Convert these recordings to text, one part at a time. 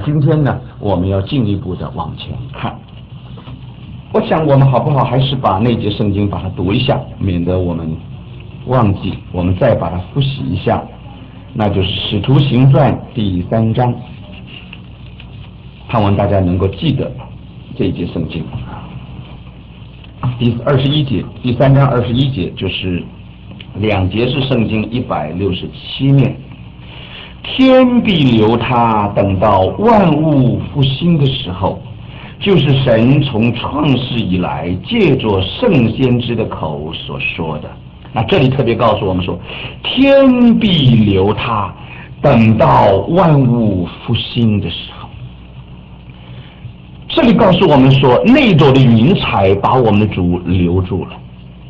今天呢，我们要进一步的往前看。我想我们好不好还是把那节圣经把它读一下，免得我们忘记，我们再把它复习一下。那就是《使徒行传》第3章，盼望大家能够记得这一节圣经。第21节，第3章21节就是2节是圣经167面。天必留他，等到万物复兴的时候，就是神从创世以来借着圣先知的口所说的。那这里特别告诉我们说，天必留他，等到万物复兴的时候。这里告诉我们说，那朵的云彩把我们的主留住了，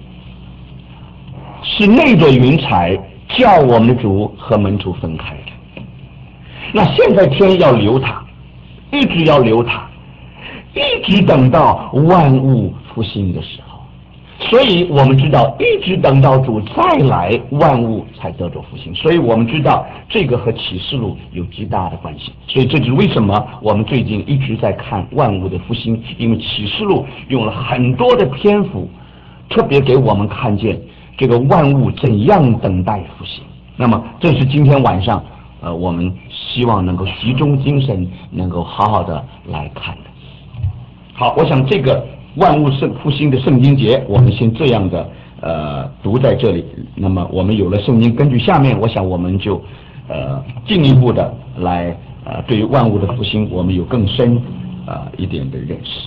是那朵云彩叫我们的主和门徒分开的。那现在天要留他，一直要留他，一直等到万物复兴的时候。所以我们知道，一直等到主再来，万物才得着复兴。所以我们知道这个和启示录有极大的关系。所以这就是为什么我们最近一直在看万物的复兴，因为启示录用了很多的篇幅，特别给我们看见这个万物怎样等待复兴。那么这是今天晚上我们希望能够集中精神，能够好好的来看的。好，我想这个万物复兴的圣经节，我们先这样的读在这里。那么我们有了圣经，根据下面，我想我们就进一步的来对于万物的复兴，我们有更深一点的认识。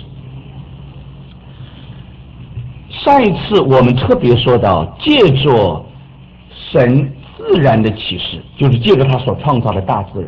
上一次我们特别说到，借着神自然的启示，就是借着他所创造的大自然。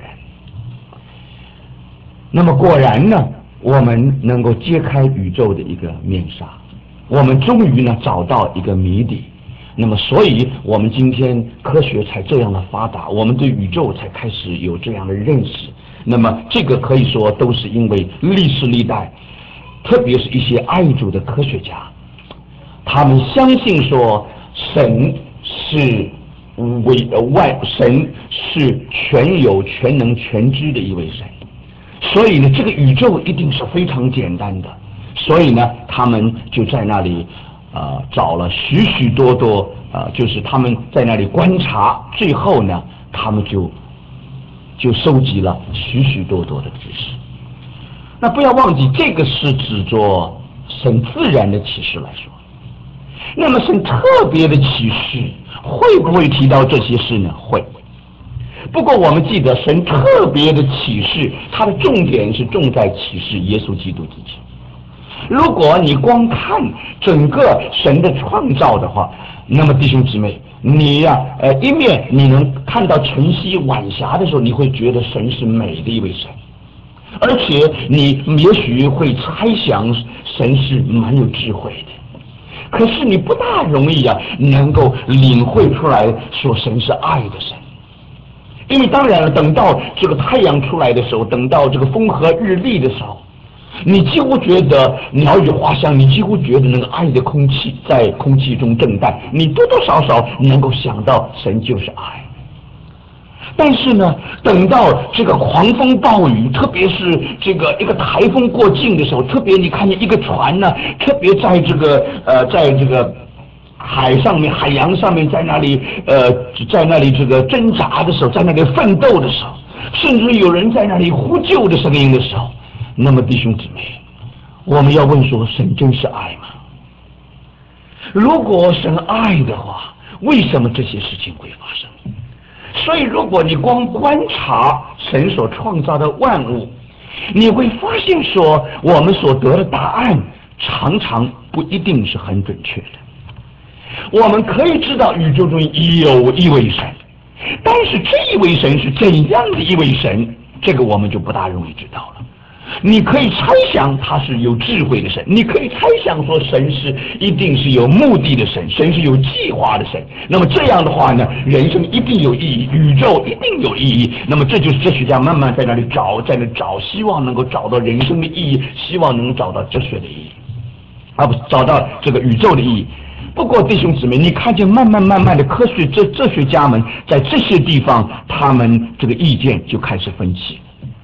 那么果然呢，我们能够揭开宇宙的一个面纱，我们终于呢找到一个谜底。那么所以我们今天科学才这样的发达，我们对宇宙才开始有这样的认识。那么这个可以说都是因为历史历代，特别是一些爱主的科学家，他们相信说神是神是全有全能全知的一位神，所以呢这个宇宙一定是非常简单的。所以呢他们就在那里找了许许多多就是他们在那里观察，最后呢他们就收集了许许多多的知识。那不要忘记，这个是指着神自然的启示来说。那么神特别的启示会不会提到这些事呢？会。不过我们记得，神特别的启示，它的重点是重在启示耶稣基督自己。如果你光看整个神的创造的话，那么弟兄姊妹，你一面你能看到晨曦晚霞的时候，你会觉得神是美的一位神，而且你也许会猜想神是蛮有智慧的。可是你不大容易能够领会出来说神是爱的神。因为当然了，等到这个太阳出来的时候，等到这个风和日丽的时候，你几乎觉得鸟语花香，你几乎觉得那个爱的空气在空气中震荡，你多多少少能够想到神就是爱。但是呢，等到这个狂风暴雨，特别是这个一个台风过境的时候，特别你看见一个船呢，特别在这个海上面、海洋上面，在那里这个挣扎的时候，在那里奋斗的时候，甚至有人在那里呼救的声音的时候，那么弟兄姊妹，我们要问说，神真是爱吗？如果神爱的话，为什么这些事情会发生？所以如果你光观察神所创造的万物，你会发现说，我们所得的答案常常不一定是很准确的。我们可以知道宇宙中有一位神，但是这一位神是怎样的一位神，这个我们就不大容易知道了。你可以猜想他是有智慧的神，你可以猜想说神是一定是有目的的神，神是有计划的神。那么这样的话呢，人生一定有意义，宇宙一定有意义。那么这就是哲学家慢慢在那里找，希望能够找到人生的意义，希望能找到哲学的意义，而不是找到这个宇宙的意义。不过弟兄姊妹，你看见慢慢的科学哲学家们在这些地方，他们这个意见就开始分歧。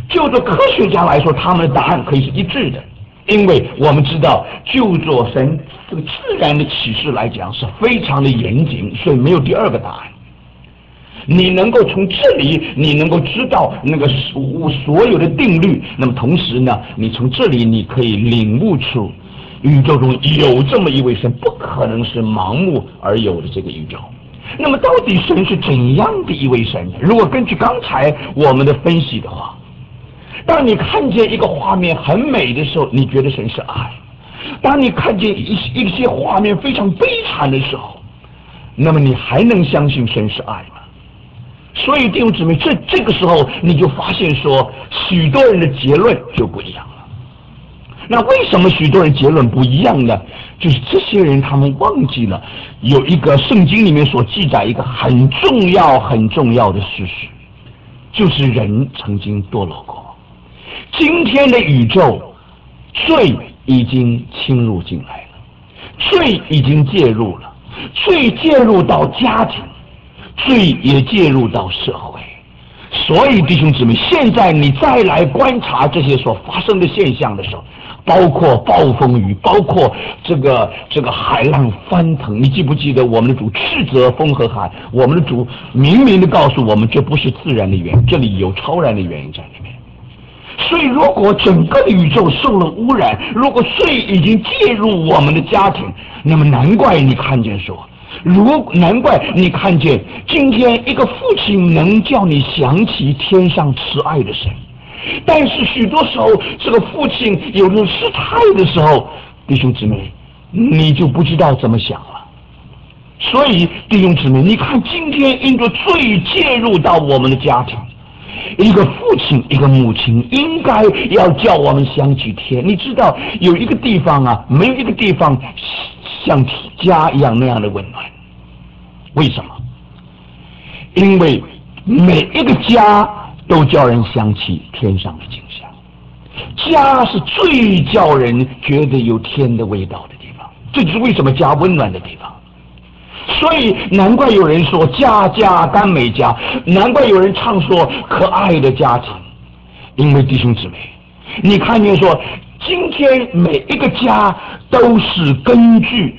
就做科学家来说，他们的答案可以是一致的，因为我们知道，就做神这个自然的启示来讲是非常的严谨，所以没有第二个答案。你能够从这里，你能够知道那个所有的定律，那么同时呢，你从这里你可以领悟出宇宙中有这么一位神，不可能是盲目而有的这个宇宙。那么到底神是怎样的一位神呢？如果根据刚才我们的分析的话，当你看见一个画面很美的时候，你觉得神是爱；当你看见一些画面非常悲惨的时候，那么你还能相信神是爱吗？所以弟兄姊妹，这个时候你就发现说，许多人的结论就不一样了。那为什么许多人结论不一样呢？就是这些人他们忘记了有一个圣经里面所记载一个很重要的事实，就是人曾经堕落过。今天的宇宙，罪已经侵入进来了，罪已经介入了，罪介入到家庭，罪也介入到社会。所以弟兄姊妹，现在你再来观察这些所发生的现象的时候，包括暴风雨，包括这个海浪翻腾，你记不记得我们的主斥责风和海？我们的主明明的告诉我们，这不是自然的原因，这里有超然的原因在里面。所以如果整个的宇宙受了污染，如果罪已经介入我们的家庭，那么难怪你看见说，难怪你看见今天一个父亲能叫你想起天上慈爱的神，但是许多时候这个父亲有了失态的时候，弟兄姊妹，你就不知道怎么想了。所以弟兄姊妹，你看今天因着罪介入到我们的家庭，一个父亲一个母亲应该要叫我们想起天。你知道有一个地方啊，没有一个地方像家一样那样的温暖。为什么？因为每一个家都叫人想起天上的景象，家是最叫人觉得有天的味道的地方，这就是为什么家温暖的地方。所以难怪有人说家家甘美家，难怪有人唱说可爱的家庭。因为弟兄姊妹，你看见说今天每一个家都是根据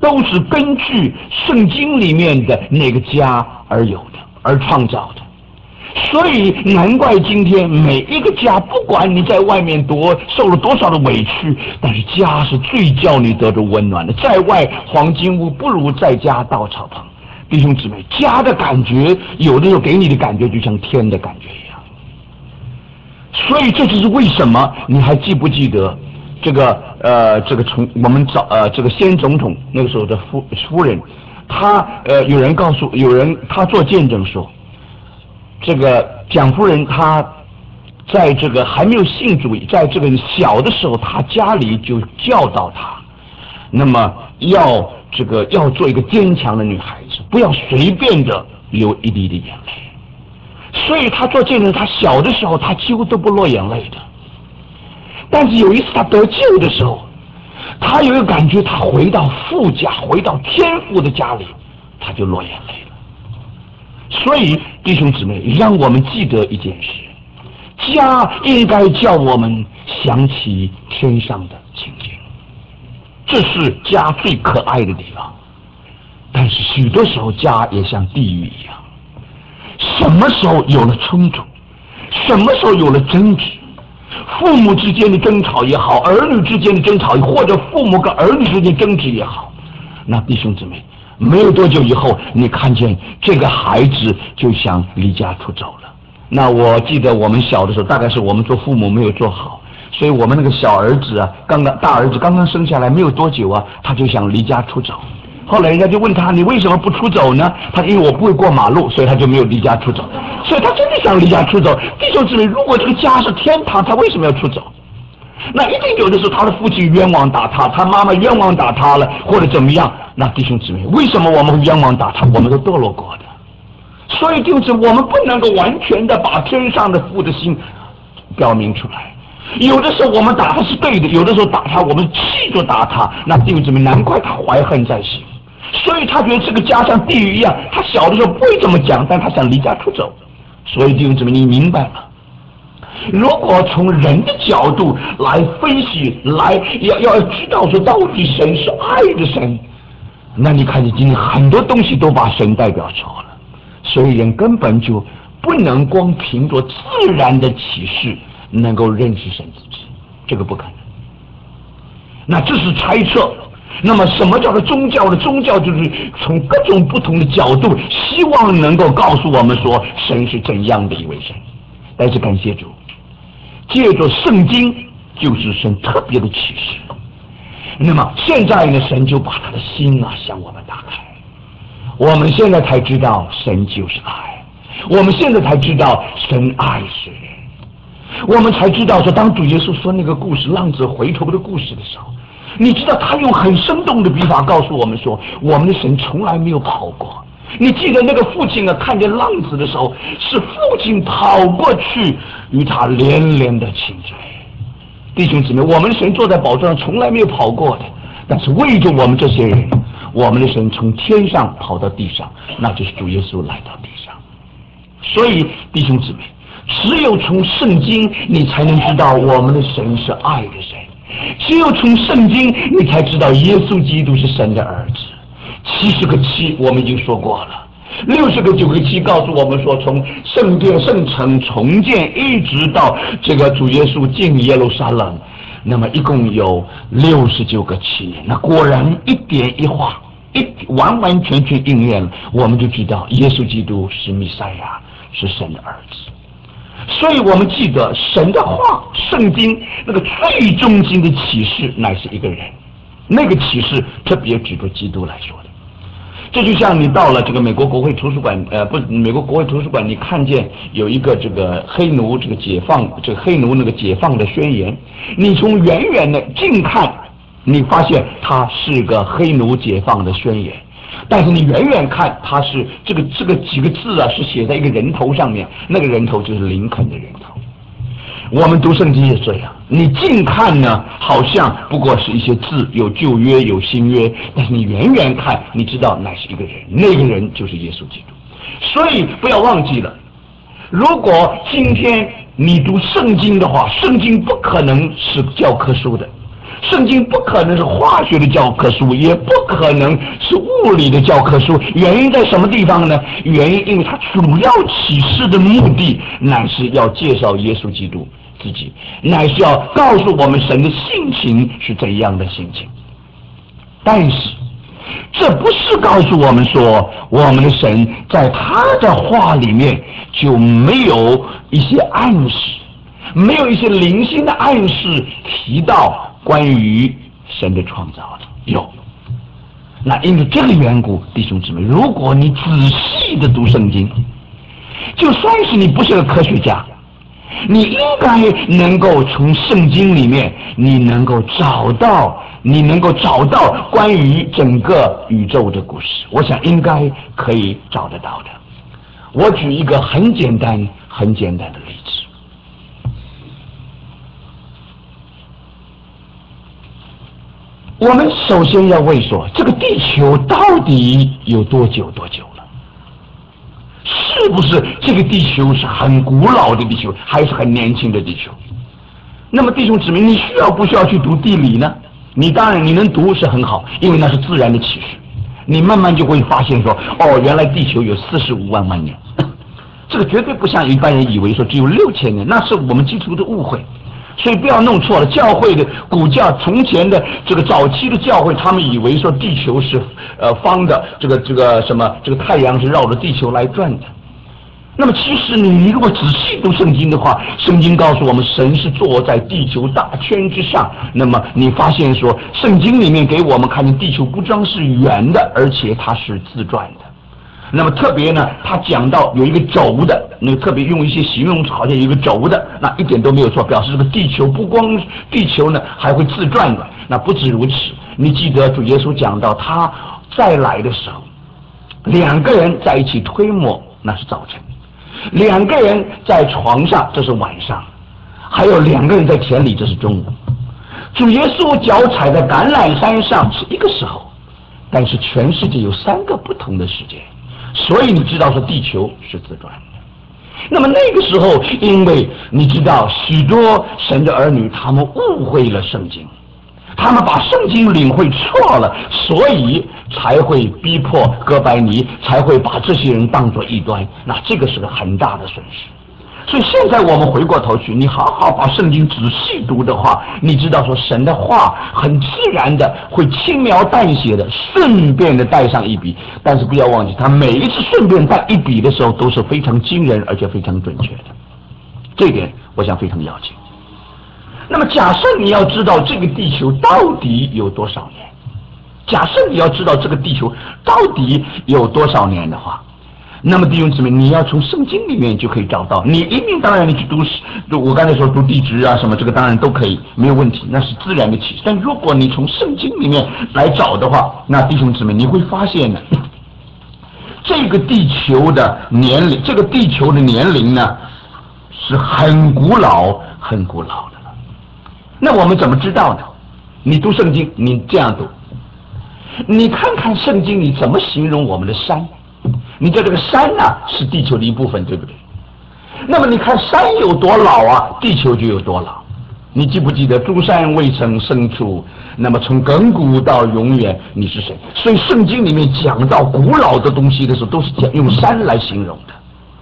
圣经里面的那个家而有的，而创造的。所以难怪今天每一个家，不管你在外面受了多少的委屈，但是家是最叫你得着温暖的。在外黄金屋不如在家稻草棚。弟兄姊妹，家的感觉有的时候给你的感觉就像天的感觉一样。所以这就是为什么你还记不记得这个我们这个先总统那个时候的夫人，他做见证说，这个蒋夫人她在这个还没有信主，在这个小的时候，她家里就教导她，那么要做一个坚强的女孩子，不要随便的流一滴的眼泪。所以她做见证，她小的时候她几乎都不落眼泪的。但是有一次她得救的时候，她有一个感觉，她回到父家，回到天父的家里，她就落眼泪了。所以弟兄姊妹，让我们记得一件事，家应该叫我们想起天上的情景，这是家最可爱的地方。但是许多时候家也像地狱一样，什么时候有了冲突，什么时候有了争执，父母之间的争吵也好，儿女之间的争吵，或者父母跟儿女之间争执也好，那弟兄姊妹，没有多久以后，你看见这个孩子就想离家出走了。那我记得我们小的时候，大概是我们做父母没有做好，所以我们那个小儿子啊，大儿子刚刚生下来没有多久啊，他就想离家出走。后来人家就问他，你为什么不出走呢？他因为我不会过马路，所以他就没有离家出走。所以他真的想离家出走。弟兄姊妹，如果这个家是天堂，他为什么要出走？那一定有的时候他的父亲冤枉打他，他妈妈冤枉打他了，或者怎么样。那弟兄姊妹，为什么我们会冤枉打他？我们都堕落过的。所以弟兄姊妹，我们不能够完全的把天上的父的心表明出来。有的时候我们打他是对的，有的时候打他我们气就打他。那弟兄姊妹，难怪他怀恨在心，所以他觉得这个家像地狱一样。他小的时候不会这么讲，但他想离家出走。所以弟兄姊妹，你明白了， 如果从人的角度来分析，要知道说到底神是爱的神，那你看你今天很多东西都把神代表错了，所以人根本就不能光凭着自然的启示能够认识神自己，这个不可能。那这是猜测。那么什么叫做宗教呢？宗教就是从各种不同的角度希望能够告诉我们说神是怎样的一位神。但是感谢主，借着圣经就是神特别的启示。那么现在呢，神就把他的心向我们打开，我们现在才知道神就是爱，我们现在才知道神爱世人，我们才知道说当主耶稣说那个故事浪子回头的故事的时候，你知道他用很生动的笔法告诉我们说，我们的神从来没有跑过。你记得那个父亲看见浪子的时候，是父亲跑过去与他连连的亲嘴。弟兄姊妹，我们的神坐在宝座上从来没有跑过的，但是为着我们这些人，我们的神从天上跑到地上，那就是主耶稣来到地上。所以弟兄姊妹，只有从圣经你才能知道我们的神是爱的神，只有从圣经你才知道耶稣基督是神的儿子。70个7我们已经说过了，60个9个7告诉我们说，从圣殿圣城重建一直到这个主耶稣进耶路撒冷，那么一共有69个7年。那果然一点一画完完全全应验了，我们就知道耶稣基督是弥赛亚，是神的儿子。所以我们记得神的话，圣经那个最中心的启示乃是一个人，那个启示特别指着基督来说的。这就像你到了这个美国国会图书馆，美国国会图书馆，你看见有一个这个黑奴这个解放，这个黑奴那个解放的宣言，你从远远的近看，你发现它是个黑奴解放的宣言，但是你远远看，它是这个几个字是写在一个人头上面，那个人头就是林肯的人头。我们读圣经也这样，你近看呢，好像不过是一些字，有旧约有新约，但是你远远看，你知道乃是一个人，那个人就是耶稣基督。所以不要忘记了，如果今天你读圣经的话，圣经不可能是教科书的，圣经不可能是化学的教科书，也不可能是物理的教科书。原因在什么地方呢？原因因为它主要启示的目的乃是要介绍耶稣基督自己，乃是要告诉我们神的性情是怎样的性情。但是这不是告诉我们说我们的神在他的话里面就没有一些暗示，没有一些灵性的暗示提到关于神的创造的。有。那因为这个缘故，弟兄姊妹，如果你仔细的读圣经，就算是你不是个科学家，你应该能够从圣经里面你能够找到关于整个宇宙的故事，我想应该可以找得到的。我举一个很简单的例子。我们首先要问说，这个地球到底有多久了？是不是这个地球是很古老的地球，还是很年轻的地球？那么弟兄姊妹，你需要不需要去读地理呢？你当然你能读是很好，因为那是自然的启示。你慢慢就会发现说，原来地球有45万年。这个绝对不像一般人以为说只有6000年，那是我们基督徒的误会。所以不要弄错了，教会的古教从前的这个早期的教会，他们以为说地球是方的，这个太阳是绕着地球来转的。那么其实你如果仔细读圣经的话，圣经告诉我们神是坐在地球大圈之上。那么你发现说圣经里面给我们看见地球不光是圆的，而且它是自转的。那么特别呢，他讲到有一个轴的，那个特别用一些形容词，好像有一个轴的，那一点都没有错，表示这个地球不光地球呢还会自转的。那不止如此，你记得主耶稣讲到他再来的时候，2个人在一起推磨，那是早晨；2个人在床上，这是晚上；还有2个人在田里，这是中午。主耶稣脚踩在橄榄山上是一个时候，但是全世界有3个不同的时间。所以你知道说地球是自转的。 那么那个时候，因为你知道许多神的儿女他们误会了圣经，他们把圣经领会错了，所以才会逼迫哥白尼，才会把这些人当作异端。那这个是个很大的损失。所以现在我们回过头去，你好好把圣经仔细读的话，你知道说神的话很自然的会轻描淡写的顺便的带上一笔，但是不要忘记，他每一次顺便带一笔的时候都是非常惊人而且非常准确的，这一点我想非常要紧。那么假设你要知道这个地球到底有多少年，假设你要知道这个地球到底有多少年的话，那么弟兄姊妹，你要从圣经里面就可以找到。你一定当然你去读，我刚才说读地质啊什么，这个当然都可以，没有问题，那是自然的启示。但如果你从圣经里面来找的话，那弟兄姊妹你会发现呢，这个地球的年龄，这个地球的年龄呢是很古老很古老的了。那我们怎么知道呢？你读圣经，你这样读，你看看圣经里怎么形容我们的山。你知道这个山啊是地球的一部分，对不对？那么你看山有多老啊，地球就有多老。你记不记得诸山未曾生出，那么从亘古到永远你是谁？所以圣经里面讲到古老的东西的时候，都是用山来形容的，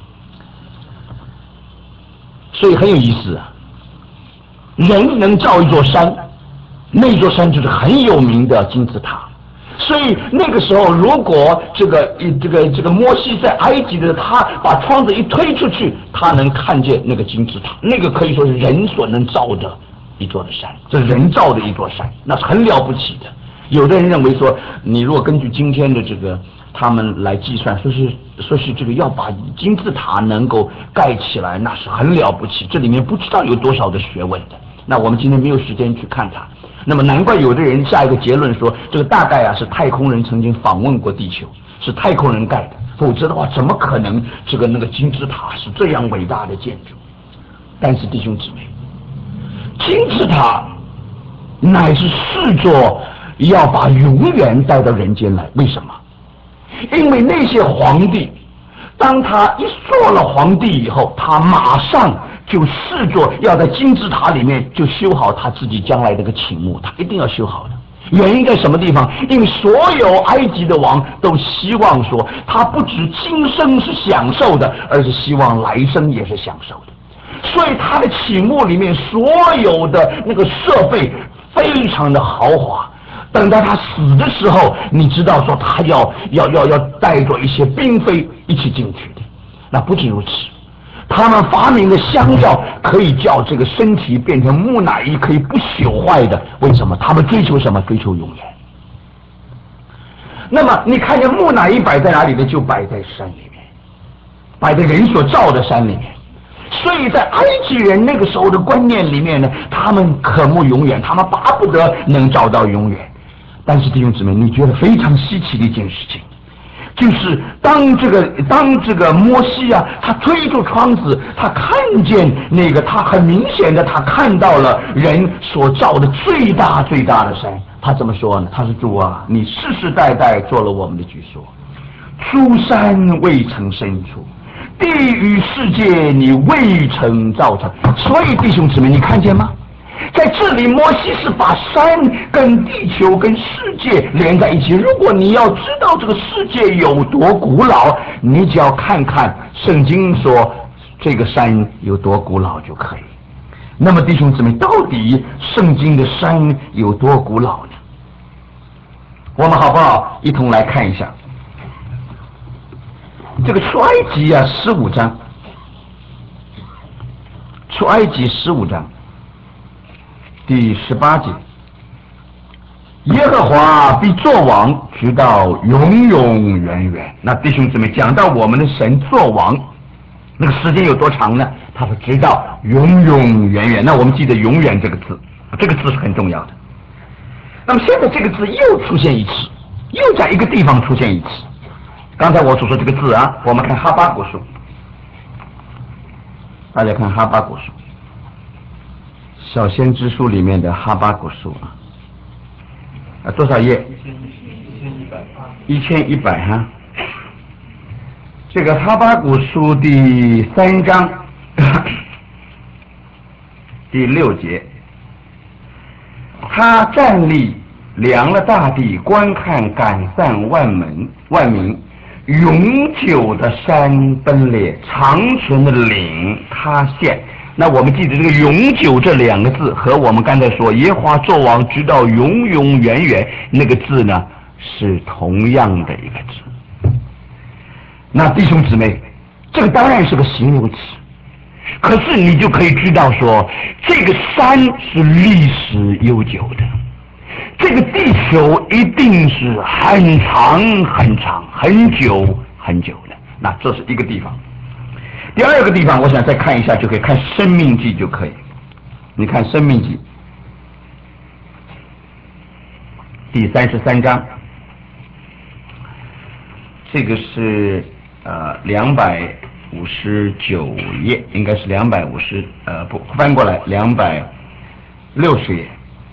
所以很有意思啊。人能造一座山，那座山就是很有名的金字塔。所以那个时候，如果这个摩西在埃及的，他把窗子一推出去，他能看见那个金字塔，那个可以说是人所能造的一座的山，这是人造的一座山，那是很了不起的。有的人认为说，你如果根据今天的这个他们来计算，说是这个要把金字塔能够盖起来，那是很了不起，这里面不知道有多少的学问的。那我们今天没有时间去看它。那么难怪有的人下一个结论说，这个大概啊是太空人曾经访问过地球，是太空人盖的，否则的话怎么可能那个金字塔是这样伟大的建筑？但是弟兄姊妹，金字塔乃是视作要把永远带到人间来。为什么？因为那些皇帝，当他一做了皇帝以后，他马上就视作要在金字塔里面就修好他自己将来这个寝墓，他一定要修好的。原因在什么地方？因为所有埃及的王都希望说，他不止今生是享受的，而是希望来生也是享受的。所以他的寝墓里面所有的那个设备非常的豪华。等到他死的时候，你知道说他要带着一些嫔妃一起进去的。那不仅如此，他们发明的香药可以叫这个身体变成木乃伊，可以不朽坏的。为什么？他们追求什么？追求永远。那么你看见木乃伊摆在哪里呢？就摆在山里面，摆在人所造的山里面。所以在埃及人那个时候的观念里面呢，他们渴慕永远，他们巴不得能找到永远。但是弟兄姊妹，你觉得非常稀奇的一件事情，就是当这个摩西啊，他推出窗子，他看见那个，他很明显的他看到了人所造的最大的山。他怎么说呢？他说：主啊，你世世代代做了我们的居所，诸山未曾生出，地与世界你未曾造成。所以弟兄姊妹，你看见吗？在这里，摩西是把山跟地球跟世界连在一起。如果你要知道这个世界有多古老，你只要看看圣经说这个山有多古老就可以。那么弟兄姊妹，到底圣经的山有多古老呢？我们好不好一同来看一下这个出埃及啊15章，出埃及15章第18节，耶和华必作王，直到永永远远。那弟兄姊妹，讲到我们的神作王，那个时间有多长呢？他说直到永永远远。那我们记得永远这个字，这个字是很重要的。那么现在这个字又出现一次，又在一个地方出现一次。刚才我所说这个字啊，我们看哈巴谷书，大家看哈巴谷书，小先知书里面的哈巴谷书多少页？1100哈。 这个哈巴谷书第3章第6节，他站立量了大地，观看赶散万民，永久的山崩裂，长存的岭塌陷。那我们记得这个永久这2个字和我们刚才说耶和华作王直到永永远远那个字呢是同样的一个字。那弟兄姊妹，这个当然是个形容词，可是你就可以知道说这个山是历史悠久的，这个地球一定是很长很长很久很久的。那这是一个地方。第2个地方我想再看一下，就可以看生命记就可以。你看生命记第33章，这个是259页，应该是250不翻过来260页。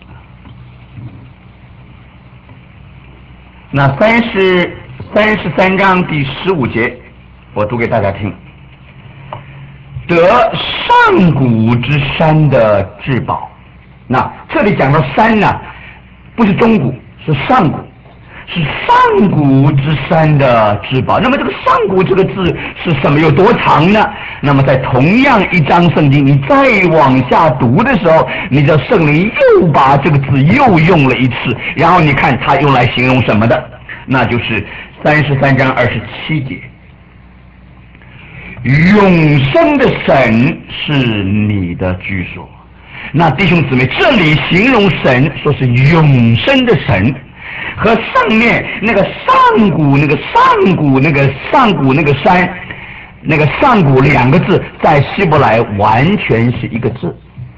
那33章第15节，我读给大家听。得上古之山的至宝。那这里讲到山呢，不是中古，是上古，是上古之山的至宝。那么这个上古这个字是什么？有多长呢？那么在同样一章圣经，你再往下读的时候，你的圣灵又把这个字又用了一次，然后你看它用来形容什么的，那就是33章27节。永生的神是你的居所。那弟兄姊妹，这里形容神说是永生的神，和上面那个上古那个山那个上古2个字在希伯来完全是一个字。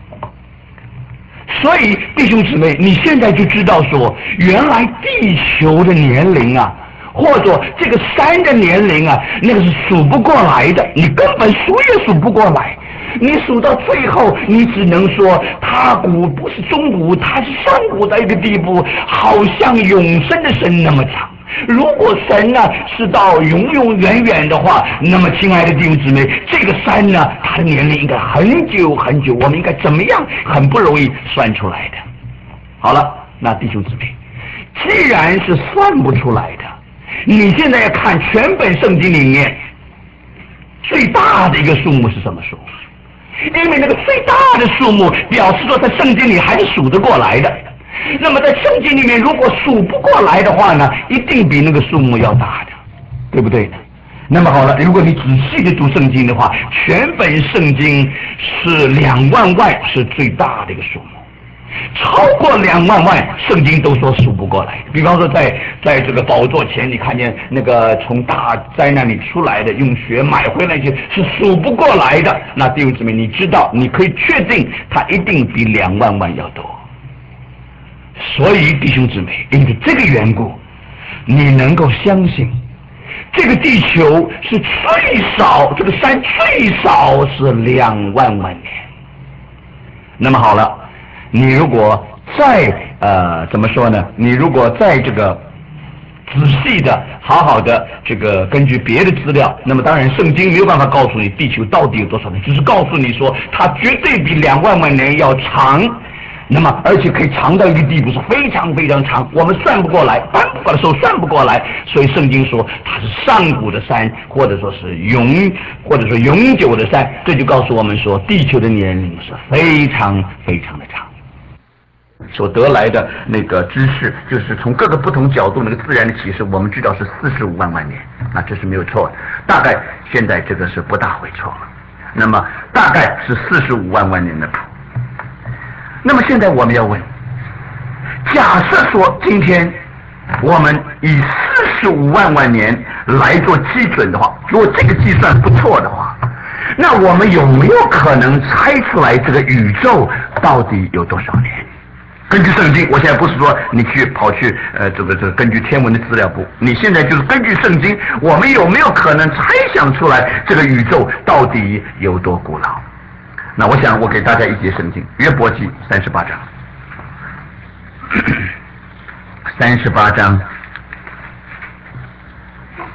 所以弟兄姊妹，你现在就知道说原来地球的年龄啊，或者这个山的年龄啊，那个是数不过来的，你根本数也数不过来。你数到最后，你只能说它古不是中古，它是上古的一个地步，好像永生的神那么长。如果神呢是到永永远远的话，那么亲爱的弟兄姊妹，这个山呢，它的年龄应该很久很久，我们应该怎么样很不容易算出来的。好了，那弟兄姊妹，既然是算不出来的，你现在要看全本圣经里面最大的一个数目是什么数？因为那个最大的数目表示说在圣经里还是数得过来的。那么在圣经里面如果数不过来的话呢，一定比那个数目要大的，对不对？那么好了，如果你仔细的读圣经的话，全本圣经是2万万是最大的一个数目。超过2万万，圣经都说数不过来。比方说在这个宝座前，你看见那个从大灾难里出来的，用血买回来去，是数不过来的。那弟兄姊妹，你知道，你可以确定，它一定比2万万要多。所以弟兄姊妹，因为这个缘故，你能够相信，这个地球是最少，这个山最少是2万万年。那么好了。你如果再怎么说呢？你如果再这个仔细的、好好的这个根据别的资料，那么当然圣经没有办法告诉你地球到底有多少年，只是告诉你说它绝对比2万万年要长。那么而且可以长到一个地步，是非常非常长，我们算不过来，搬不过来，手算不过来。所以圣经说它是上古的山，或者说永久的山，这就告诉我们说地球的年龄是非常非常的长。所得来的那个知识，就是从各个不同角度那个自然的启示，我们知道是45万万年，那这是没有错的。大概现在这个是不大会错了，那么大概是45万万年的谱。那么现在我们要问，假设说今天我们以45万万年来做基准的话，如果这个计算不错的话，那我们有没有可能猜出来这个宇宙到底有多少年？根据圣经，我现在不是说你跑去这个根据天文的资料部，你现在就是根据圣经，我们有没有可能猜想出来这个宇宙到底有多古老？那我想我给大家一节圣经，约伯记38章，38章，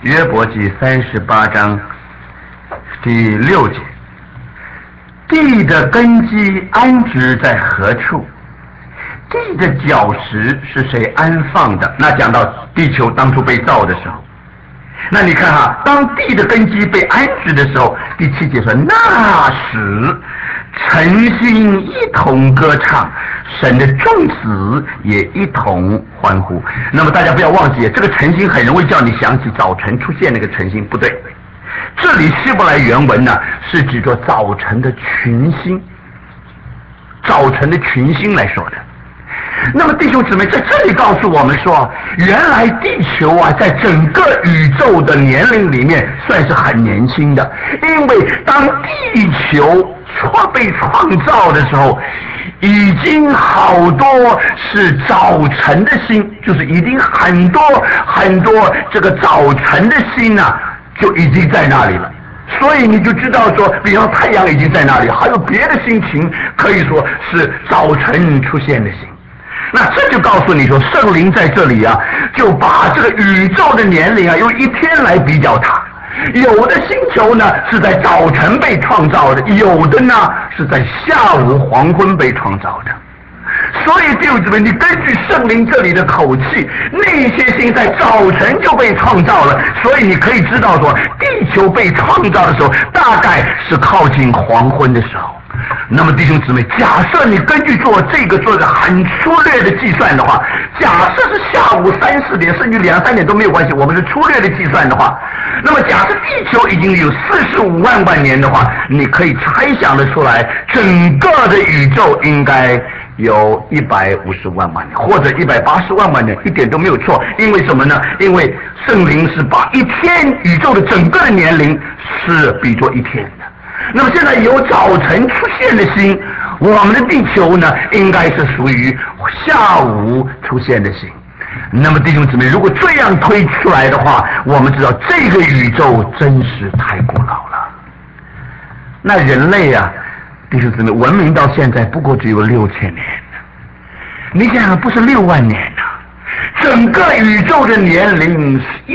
约伯记38章第6节，地的根基安置在何处？地的脚石是谁安放的？那讲到地球当初被造的时候，那你看哈，当地的根基被安置的时候，第7节说，那时晨星一同歌唱，神的众子也一同欢呼。那么大家不要忘记，这个晨星很容易叫你想起早晨出现那个晨星，不对，这里希伯来原文呢是指着早晨的群星，早晨的群星来说的。那么弟兄姊妹，在这里告诉我们说，原来地球啊，在整个宇宙的年龄里面算是很年轻的，因为当地球被创造的时候，已经好多是早晨的星，就是已经很多很多这个早晨的星啊，就已经在那里了。所以你就知道说，比方太阳已经在那里，还有别的星群可以说是早晨出现的星。那这就告诉你说，圣灵在这里啊，就把这个宇宙的年龄啊，用一天来比较它。有的星球呢是在早晨被创造的，有的呢是在下午黄昏被创造的。所以弟兄姊妹，你根据圣灵这里的口气，那些星在早晨就被创造了，所以你可以知道说，地球被创造的时候大概是靠近黄昏的时候。那么弟兄姊妹，假设你根据做个很粗略的计算的话，假设是下午3、4点甚至2、3点都没有关系，我们是粗略的计算的话，那么假设地球已经有45万万年的话，你可以猜想得出来，整个的宇宙应该有150万万年或者180万万年，一点都没有错。因为什么呢？因为圣灵是把一天宇宙的整个的年龄是比作一天的。那么现在有早晨出现的星，我们的地球呢应该是属于下午出现的星。那么弟兄姊妹，如果这样推出来的话，我们知道这个宇宙真是太古老了。那人类啊，弟兄姊妹，文明到现在不过只有6000年，你想想，不是6万年啊，整个宇宙的年龄是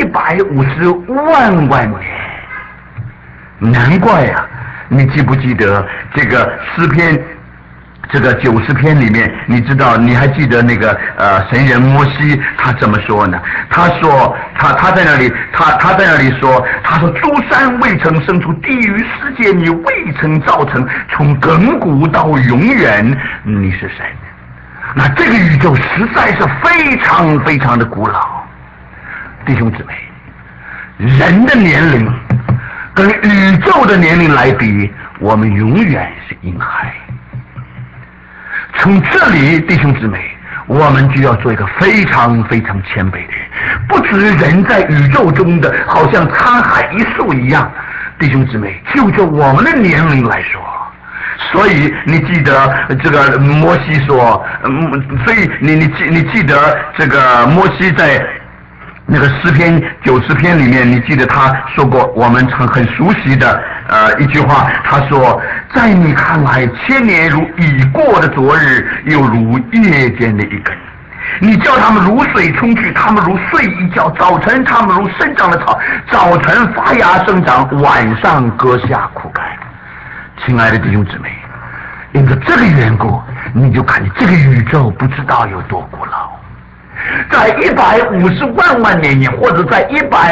150万万年。难怪啊，你记不记得这个诗篇这个90篇里面，你知道，你还记得那个神人摩西他怎么说呢？他说他在那里他在那里说，他说诸山未曾生出，地狱世界你未曾造成，从亘古到永远你是神。那这个宇宙实在是非常非常的古老。弟兄姊妹，人的年龄跟宇宙的年龄来比，我们永远是婴孩。从这里，弟兄姊妹，我们就要做一个非常非常谦卑的人。不止人在宇宙中的好像沧海一粟一样，弟兄姊妹，就我们的年龄来说，所以你记得这个摩西说，所以你记得这个摩西在那个诗篇90篇里面，你记得他说过我们很熟悉的一句话，他说，在你看来，1000年如已过的昨日，又如夜间的一根。你叫他们如水冲去，他们如睡一觉；早晨他们如生长的草，早晨发芽生长，晚上割下枯干。亲爱的弟兄姊妹，因着这个缘故，你就看见这个宇宙不知道有多古老。在150万万年前，或者在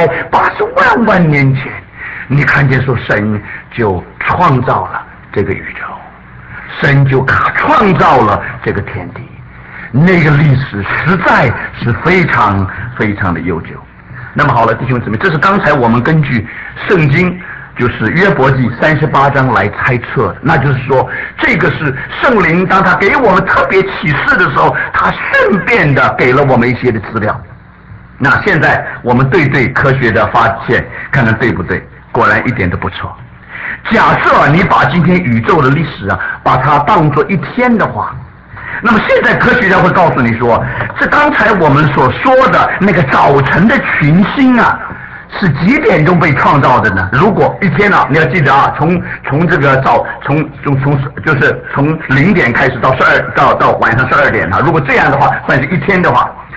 180万万年前，你看见说神就创造了这个宇宙，神就创造了这个天地，那个历史实在是非常非常的悠久。那么好了，弟兄姊妹，这是刚才我们根据圣经就是约伯记38章来猜测的，那就是说，这个是圣灵当他给我们特别启示的时候，他顺便的给了我们一些的资料。那现在我们对科学的发现看看对不对，果然一点都不错。假设你把今天宇宙的历史啊，把它当作一天的话，那么现在科学家会告诉你说，这刚才我们所说的那个早晨的群星啊，是几点钟被创造的呢？如果一天啊，你要记得啊，从这个就是从0点开始到12到晚上12点啊，如果这样的话，算是一天的话，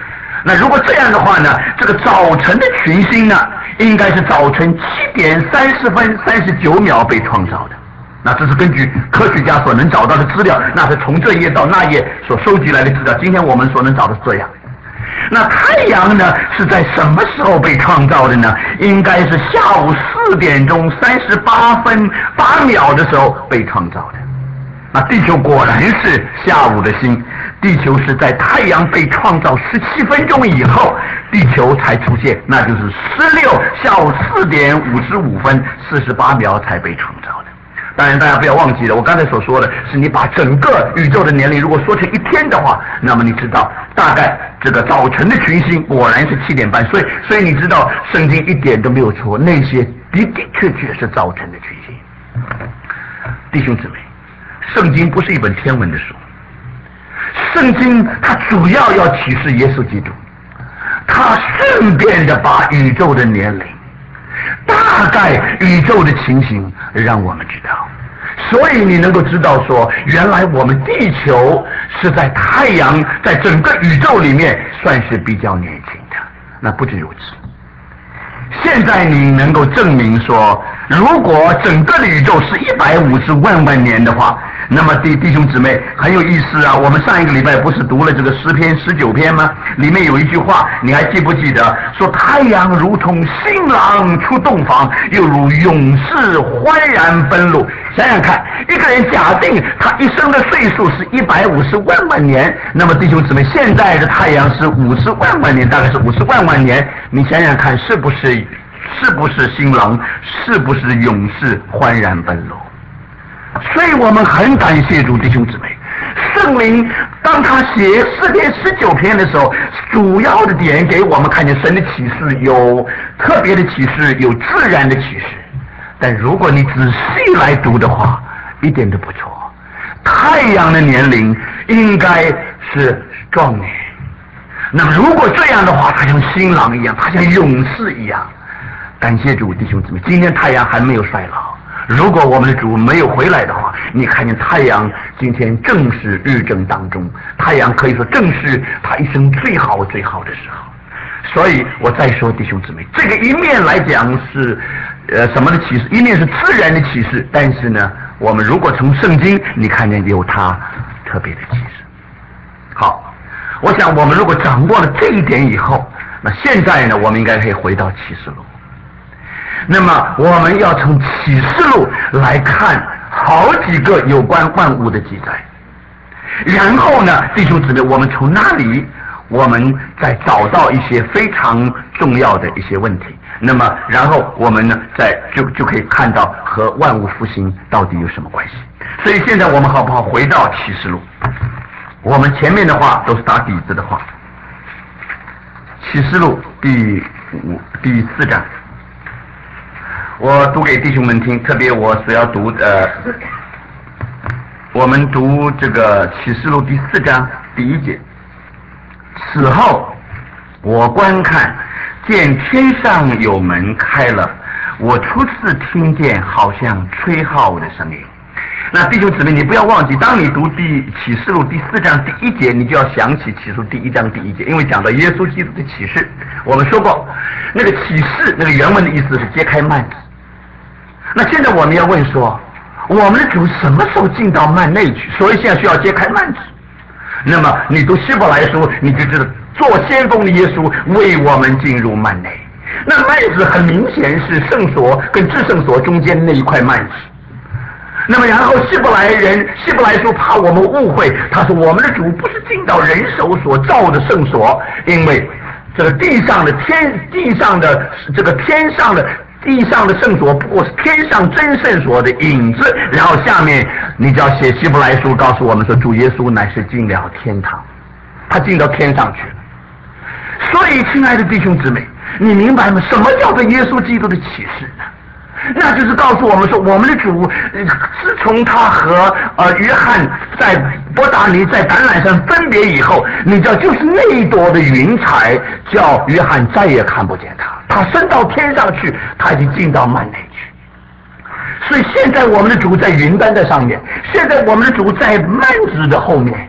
那如果这样的话呢，这个早晨的群星呢，应该是早晨7点30分39秒被创造的。那这是根据科学家所能找到的资料，那是从这页到那页所收集来的资料。今天我们所能找的是这样。那太阳呢是在什么时候被创造的呢？应该是下午4点钟38分8秒的时候被创造的。那地球果然是下午的星，地球是在太阳被创造17分钟以后，地球才出现，那就是下午4点55分48秒才被创造的。当然大家不要忘记了，我刚才所说的是你把整个宇宙的年龄如果说成一天的话，那么你知道大概这个早晨的群星果然是7点半，所以你知道圣经一点都没有错，那些的确是早晨的群星。弟兄姊妹，圣经不是一本天文的书，圣经它主要启示耶稣基督，它顺便的把宇宙的年龄大概宇宙的情形让我们知道，所以你能够知道说，原来我们地球是在太阳在整个宇宙里面算是比较年轻的。那不止如此，现在你能够证明说，如果整个的宇宙是150万年的话，那么弟兄姊妹很有意思啊！我们上一个礼拜不是读了这个诗篇19篇吗？里面有一句话，你还记不记得？说太阳如同新郎出洞房，又如勇士欢然奔路。想想看，一个人假定他一生的岁数是150万年，那么弟兄姊妹，现在的太阳是50万年，大概是50万年。你想想看，是不是新郎？是不是勇士欢然奔路？所以我们很感谢主，弟兄姊妹，圣灵当他写诗篇19篇的时候，主要的点给我们看见神的启示，有特别的启示，有自然的启示。但如果你仔细来读的话，一点都不错。太阳的年龄应该是壮年，那么如果这样的话，他像新郎一样，他像勇士一样。感谢主，弟兄姊妹，今天太阳还没有衰老。如果我们的主没有回来的话，你看见太阳今天正是日正当中，太阳可以说正是他一生最好的时候。所以我再说，弟兄姊妹，这个一面来讲是什么的启示，一面是自然的启示，但是呢，我们如果从圣经你看见有它特别的启示。好，我想我们如果掌握了这一点以后，那现在呢，我们应该可以回到启示录。那么我们要从启示录来看好几个有关万物的记载，然后呢，弟兄姊妹，我们从那里我们再找到一些非常重要的一些问题，那么然后我们呢就可以看到和万物复兴到底有什么关系。所以现在我们好不好回到启示录？我们前面的话都是打底子的话。启示录第4章，我读给弟兄们听，特别我所要读我们读这个启示录第4章第1节。此后我观看，见天上有门开了，我初次听见好像吹号的声音。那弟兄姊妹，你不要忘记，当你读启示录第4章第1节，你就要想起启示录第1章第1节，因为讲到耶稣基督的启示。我们说过，那个启示那个原文的意思是揭开幔子。那现在我们要问说，我们的主什么时候进到幔内去？所以现在需要揭开幔子。那么你读希伯来书，你就知道做先锋的耶稣为我们进入幔内。那幔子很明显是圣所跟至圣所中间那一块幔子。那么然后希伯来书怕我们误会，他说我们的主不是进到人手所造的圣所，因为这个地上的圣所不过是天上真圣所的影子。然后下面你就要写希伯来书告诉我们说，主耶稣乃是进了天堂，他进到天上去了。所以亲爱的弟兄姊妹，你明白吗？什么叫做耶稣基督的启示呢？那就是告诉我们说，我们的主自从他和约翰在伯达尼在橄榄山分别以后，你知道就是那一朵的云彩叫约翰再也看不见他，他升到天上去，他已经进到幔内去。所以现在我们的主在云端在上面，现在我们的主在幔子的后面。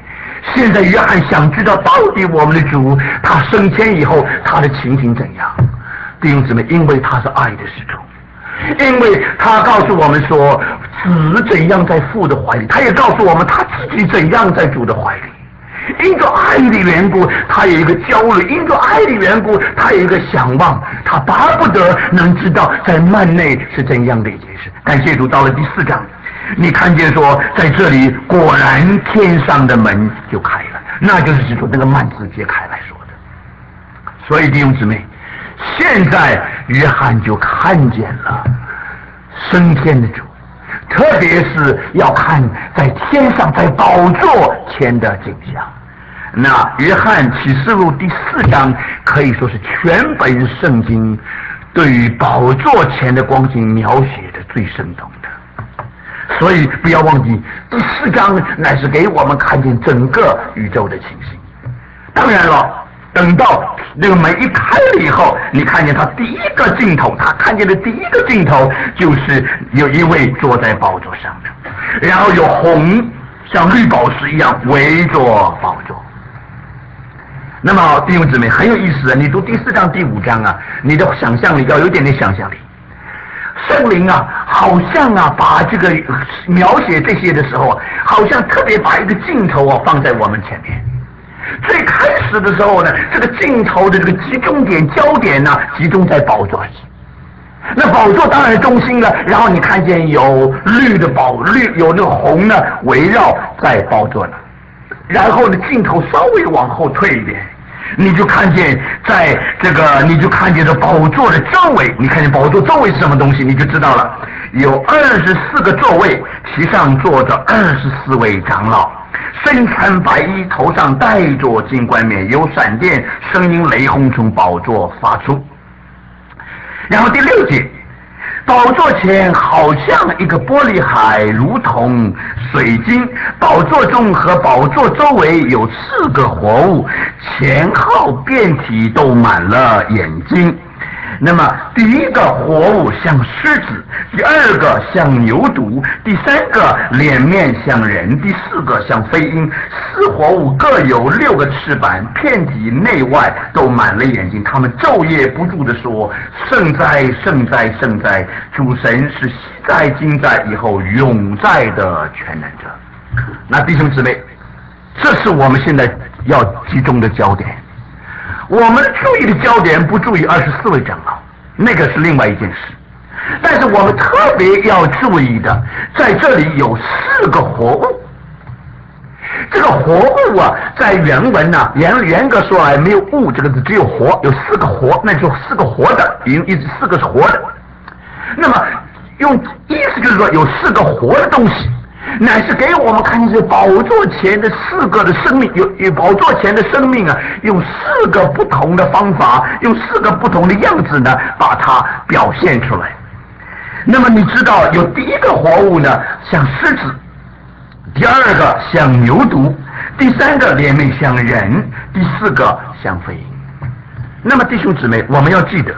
现在约翰想知道到底我们的主他升天以后他的情形怎样。弟兄姊妹，因为他是爱的使徒，因为他告诉我们说子怎样在父的怀里，他也告诉我们他自己怎样在主的怀里。因着爱的缘故，他有一个焦虑；因着爱的缘故，他有一个想望，他巴不得能知道在幔内是怎样的一件事。感谢主，到了第4章，你看见说在这里果然天上的门就开了，那就是指出那个幔子揭开来说的。所以弟兄姊妹，现在约翰就看见了升天的主，特别是要看在天上在宝座前的景象。那约翰启示录第4章可以说是全本圣经对于宝座前的光景描写的最生动的。所以不要忘记，第4章乃是给我们看见整个宇宙的情形。当然了，等到那个门一开了以后，你看见他第一个镜头，他看见的第一个镜头就是有一位坐在宝座上的，然后有红像绿宝石一样围着宝座。那么弟兄姊妹，很有意思啊！你读第4章第5章啊，你的想象力要有一点点想象力。圣灵啊，好像啊，把这个描写这些的时候，好像特别把一个镜头啊放在我们前面。最开始的时候呢，这个镜头的这个集中点、焦点呢，集中在宝座上。那宝座当然中心了，然后你看见有绿的有那个红呢围绕在宝座呢，然后呢镜头稍微往后退一点，你就看见在这个，你就看见这宝座的周围，你看见宝座周围是什么东西，你就知道了。有24个座位，其上坐着24位长老，身穿白衣，头上戴着金冠冕，有闪电、声音、雷轰从宝座发出。然后第6节，宝座前好像一个玻璃海，如同水晶，宝座中和宝座周围有4个活物，前后遍体都满了眼睛。那么第1个活物像狮子，第2个像牛犊，第3个脸面像人，第4个像飞鹰。4活物各有6个翅膀，遍体内外都满了眼睛。他们昼夜不住地说：圣哉，圣哉，圣哉！主神是昔在、今在、以后永在的全能者。那弟兄姊妹，这是我们现在要集中的焦点。我们注意的焦点不注意24位长老，那个是另外一件事。但是我们特别要注意的，在这里有4个活物。这个活物啊，在原文呢，严格说来没有物这个字，只有活，有4个活，那就4个活的，意思4个是活的。那么意思就是说有4个活的东西，乃是给我们看见是宝座前的4个的生命，有宝座前的生命啊，用4个不同的方法，用4个不同的样子呢，把它表现出来。那么你知道，有第1个活物呢，像狮子；第2个像牛犊；第3个脸面像人；第4个像飞鹰。那么弟兄姊妹，我们要记得，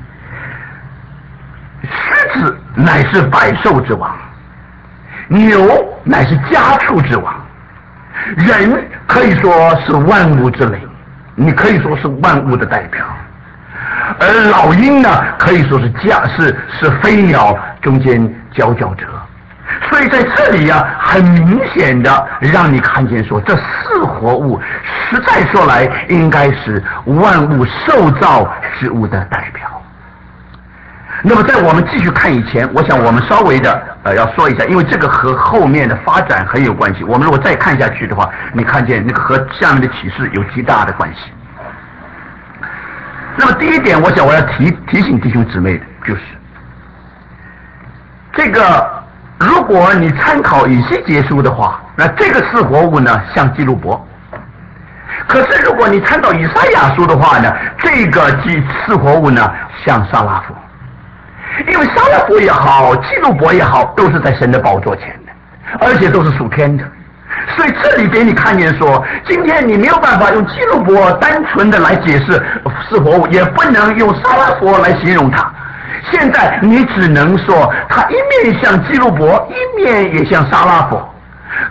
狮子乃是百兽之王，牛乃是家畜之王，人可以说是万物之灵，你可以说是万物的代表，而老鹰呢，可以说是飞鸟中间佼佼者。所以在这里啊，很明显的让你看见说，这4活物实在说来应该是万物受造之物的代表。那么在我们继续看以前，我想我们稍微的要说一下，因为这个和后面的发展很有关系。我们如果再看下去的话，你看见那个和下面的启示有极大的关系。那么第1点，我想我要提醒弟兄姊妹的就是，这个如果你参考以西结书的话，那这个4活物呢像基路伯；可是如果你参考以赛亚书的话呢，这个4活物呢像撒拉弗。因为撒拉弗也好，基路伯也好，都是在神的宝座前的，而且都是属天的。所以这里边你看见说，今天你没有办法用基路伯单纯的来解释4活物，也不能用撒拉弗来形容它。现在你只能说，它一面像基路伯，一面也像撒拉弗。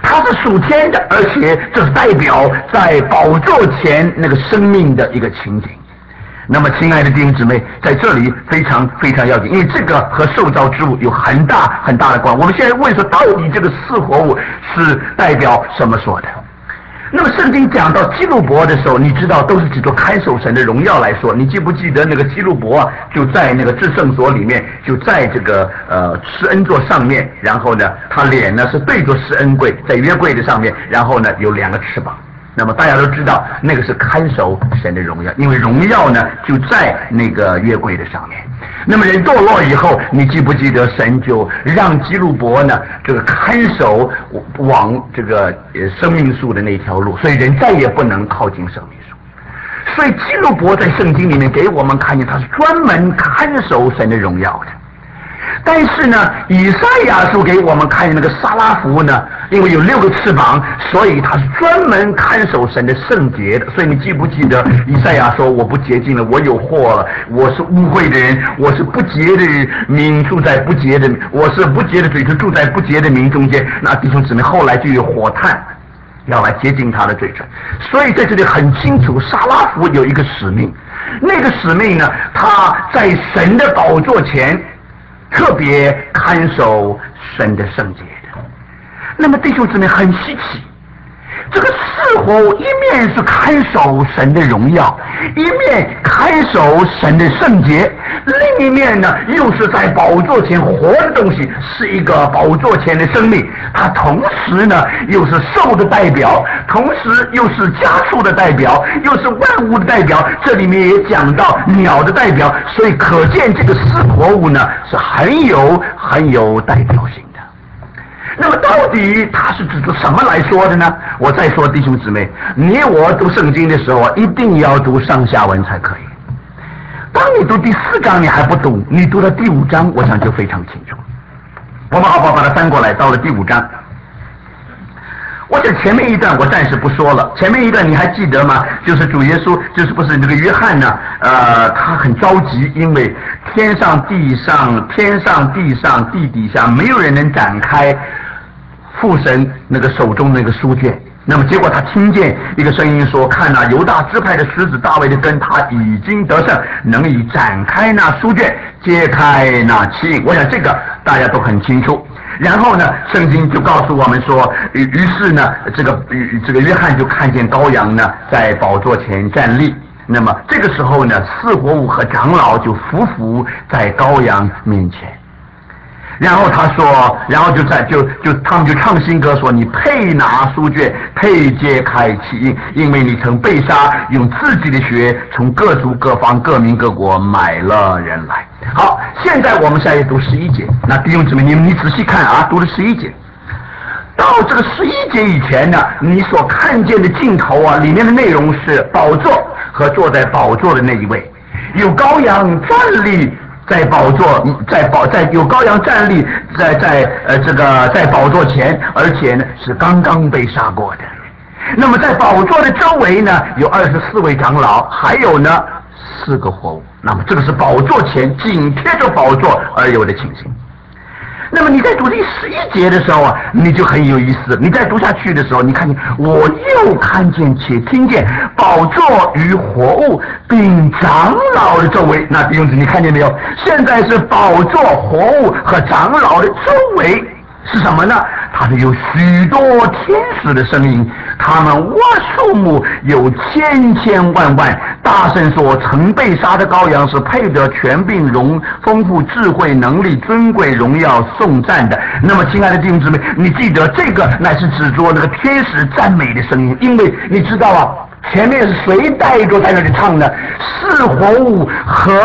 它是属天的，而且这是代表在宝座前那个生命的一个情景。那么，亲爱的弟兄姊妹，在这里非常非常要紧，因为这个和受造之物有很大很大的关。我们现在问说，到底这个四活物是代表什么说的？那么圣经讲到基路伯的时候，你知道都是指着看守神的荣耀来说。你记不记得那个基路伯啊，就在那个至圣所里面，就在这个施恩座上面，然后呢，他脸呢是对着施恩柜，在约柜的上面，然后呢有两个翅膀。那么大家都知道，那个是看守神的荣耀，因为荣耀呢就在那个约柜的上面。那么人堕落以后，你记不记得神就让基路伯呢这个看守往这个生命树的那条路，所以人再也不能靠近生命树。所以基路伯在圣经里面给我们看见，他是专门看守神的荣耀的。但是呢，以赛亚书给我们看见那个撒拉弗呢，因为有6个翅膀，所以他是专门看守神的圣洁的。所以你记不记得以赛亚说：“我不洁净了，我有祸了，我是污秽的人，我是不洁的民，住在不洁的，我是不洁的嘴唇，住在不洁的民中间。”那弟兄姊妹，后来就有火炭要来洁净他的嘴唇。所以在这里很清楚，撒拉弗有一个使命，那个使命呢，他在神的宝座前特别看守神的圣洁的。那么弟兄姊妹很稀奇，这个四活物一面是看守神的荣耀，一面看守神的圣洁，另一面呢又是在宝座前活的东西，是一个宝座前的生命。它同时呢又是兽的代表，同时又是家畜的代表，又是万物的代表。这里面也讲到鸟的代表，所以可见这个四活物呢是很有代表性的。那么到底它是指着什么来说的呢？我再说，弟兄姊妹，你我读圣经的时候一定要读上下文才可以。当你读第4章你还不懂，你读到第5章，我想就非常清楚。我们好不好把它翻过来，到了第5章。我想前面一段我暂时不说了，前面一段你还记得吗？就是主耶稣，就是不是这个约翰呢？他很着急，因为天上地上，地底下，没有人能展开父神那个手中那个书卷。那么结果他听见一个声音说：“看啊，犹大支派的狮子大卫的根，他已经得胜，能以展开那书卷，揭开那七印。”我想这个大家都很清楚。然后呢，圣经就告诉我们说，于是呢，这个约翰就看见羔羊呢在宝座前站立。那么这个时候呢，四活物和长老就匍匐在羔羊面前。然后他说，然后他们就唱新歌说：“你配拿书卷，配揭开七印，因为你曾被杀，用自己的血从各族各方各民各国买了人来。”好，现在我们现在读11节。那弟兄姊妹，你仔细看啊，读了11节。到这个11节以前呢，你所看见的镜头啊，里面的内容是宝座和坐在宝座的那一位，有羔羊站立在宝座，有羔羊站立在宝座前，而且呢是刚刚被杀过的。那么在宝座的周围呢，有24位长老，还有呢4个活物。那么这个是宝座前紧贴着宝座而有的情形。那么你在读第11节的时候啊，你就很有意思。你再读下去的时候，你看见我又看见且听见宝座与活物并长老的周围。那弟兄姊妹，你看见没有？现在是宝座、活物和长老的周围是什么呢？它是有许多天使的声音，他们数目有千万，大声说：“曾被杀的羔羊是配得权柄、丰富、智慧、能力、尊贵、荣耀、颂赞的。”那么亲爱的弟兄姊妹，你记得这个乃是指着那个天使赞美的声音，因为你知道啊，前面是谁带着在那里唱呢？4活物和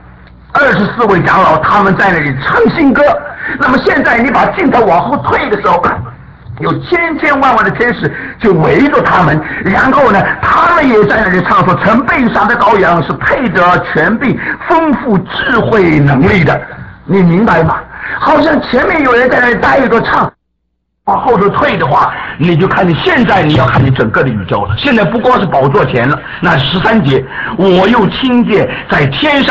24位长老，他们在那里唱新歌。那么现在你把镜头往后退的时候，有千万的天使就围着他们，然后呢，他们也在那里唱说：“曾被杀的羔羊是配得权柄、丰富、智慧、能力的。”你明白吗？好像前面有人在那里带着唱，往后头退的话，你就看见现在你要看见整个的宇宙了。现在不光是宝座前了。那13节，我又听见在天上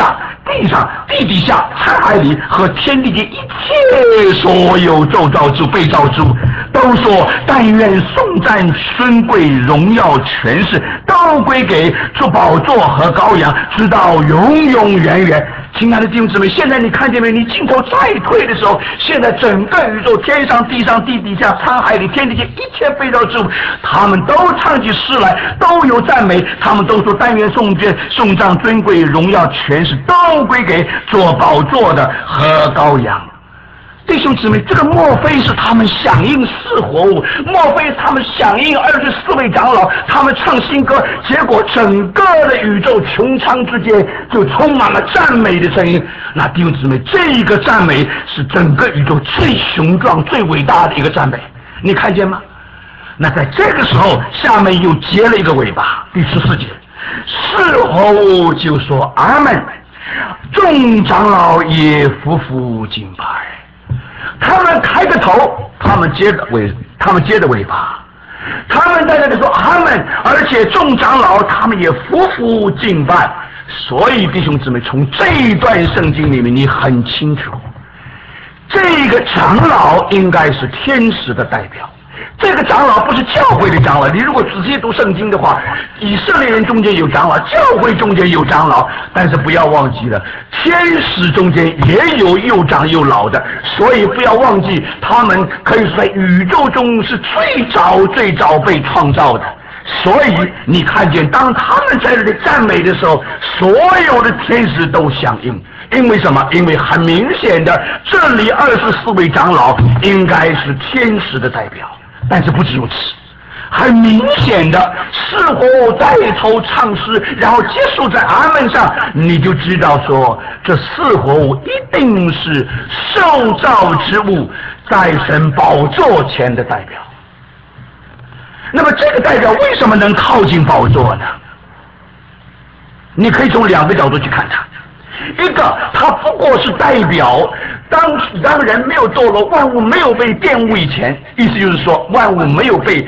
地上、地底下、海海里和天地间一切所有受造之物、被造之物，都说但愿颂赞、尊贵、荣耀、权势都归给主宝座和羔羊，直到永永远远。亲爱的弟兄姊妹，现在你看见没有？你镜头再推的时候，现在整个宇宙，天上、地上、地底下、沧海里、天地间一切被造之物，他们都唱起诗来，都有赞美，他们都说但愿颂赞、尊贵、荣耀、权势都归给坐宝座的和羔羊。弟兄姊妹，这个莫非是他们响应四活物？莫非是他们响应24位长老？他们唱新歌，结果整个的宇宙穹苍之间就充满了赞美的声音。那弟兄姊妹，这个赞美是整个宇宙最雄壮、最伟大的一个赞美，你看见吗？那在这个时候，下面又接了一个尾巴，第14节，四活物就说阿们，众长老也匍匐敬拜。他们开个头，他们接的尾巴，他们在那里说阿们，而且众长老他们也匍匐敬拜。所以弟兄姊妹，从这一段圣经里面你很清楚，这个长老应该是天使的代表，这个长老不是教会的长老。你如果仔细读圣经的话，以色列人中间有长老，教会中间有长老，但是不要忘记了，天使中间也有又长又老的，所以不要忘记，他们可以说在宇宙中是最早被创造的。所以你看见，当他们在这里赞美的时候，所有的天使都响应。因为什么？因为很明显的，这里24位长老应该是天使的代表。但是不止如此，很明显的，四活物带头唱诗，然后结束在阿们上，你就知道说，这四活物一定是受造之物在神宝座前的代表。那么这个代表为什么能靠近宝座呢？你可以从2个角度去看它。一个，它不过是代表当人没有堕落，万物没有被玷污以前，意思就是说，万物没有被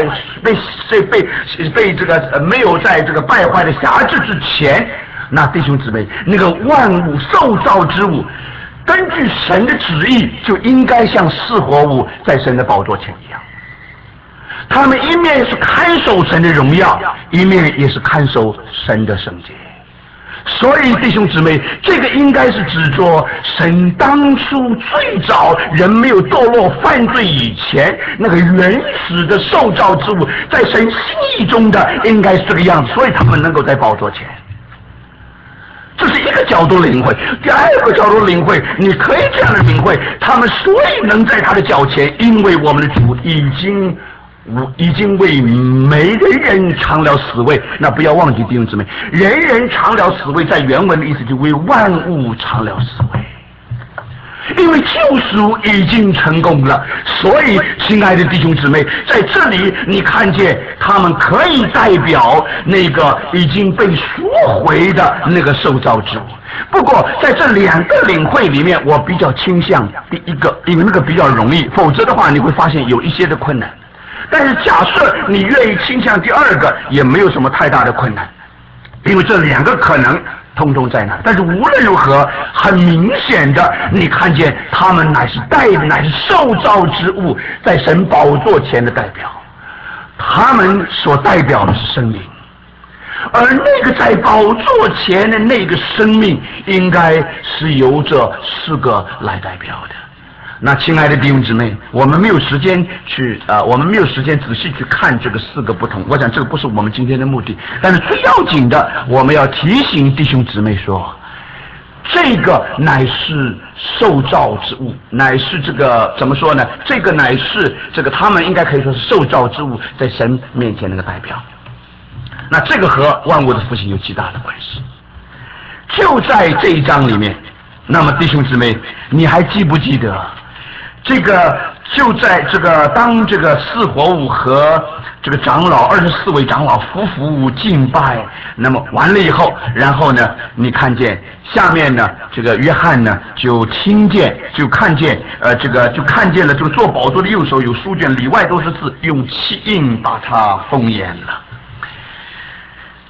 这个没有在这个败坏的辖制之前，那弟兄姊妹，那个万物受造之物，根据神的旨意，就应该像四活物在神的宝座前一样。他们一面是看守神的荣耀，一面也是看守神的圣洁。所以弟兄姊妹，这个应该是指着神当初最早人没有堕落犯罪以前，那个原始的受造之物，在神心意中的应该是这个样子，所以他们能够在宝座前。这是一个角度领会。第二个角度领会，你可以这样的领会，他们所以能在他的脚前，因为我们的主已经为每人尝了死味。那不要忘记弟兄姊妹，人尝了死味，在原文的意思就为万物尝了死味。因为救赎已经成功了，所以亲爱的弟兄姊妹，在这里你看见他们可以代表那个已经被赎回的那个受造之物。不过在这2个领会里面，我比较倾向第一个，因为那个比较容易，否则的话你会发现有一些的困难。但是假设你愿意倾向第2个，也没有什么太大的困难，因为这2个可能通通在那。但是无论如何，很明显的，你看见他们乃是受造之物，在神宝座前的代表，他们所代表的是生命，而那个在宝座前的那个生命，应该是由这4个来代表的。那亲爱的弟兄姊妹，我们没有时间仔细去看这个4个不同，我想这个不是我们今天的目的。但是最要紧的，我们要提醒弟兄姊妹说，这个乃是受造之物，乃是这个怎么说呢？这个乃是这个他们应该可以说是受造之物在神面前那个代表。那这个和万物的复兴有极大的关系。就在这一章里面，那么弟兄姊妹，你还记不记得？这个就在这个当这个4活物和这个长老24位长老匍匐敬拜，那么完了以后，然后呢，你看见下面呢，这个约翰呢就看见了这个坐宝座的右手有书卷，里外都是字，用漆印把它封严了。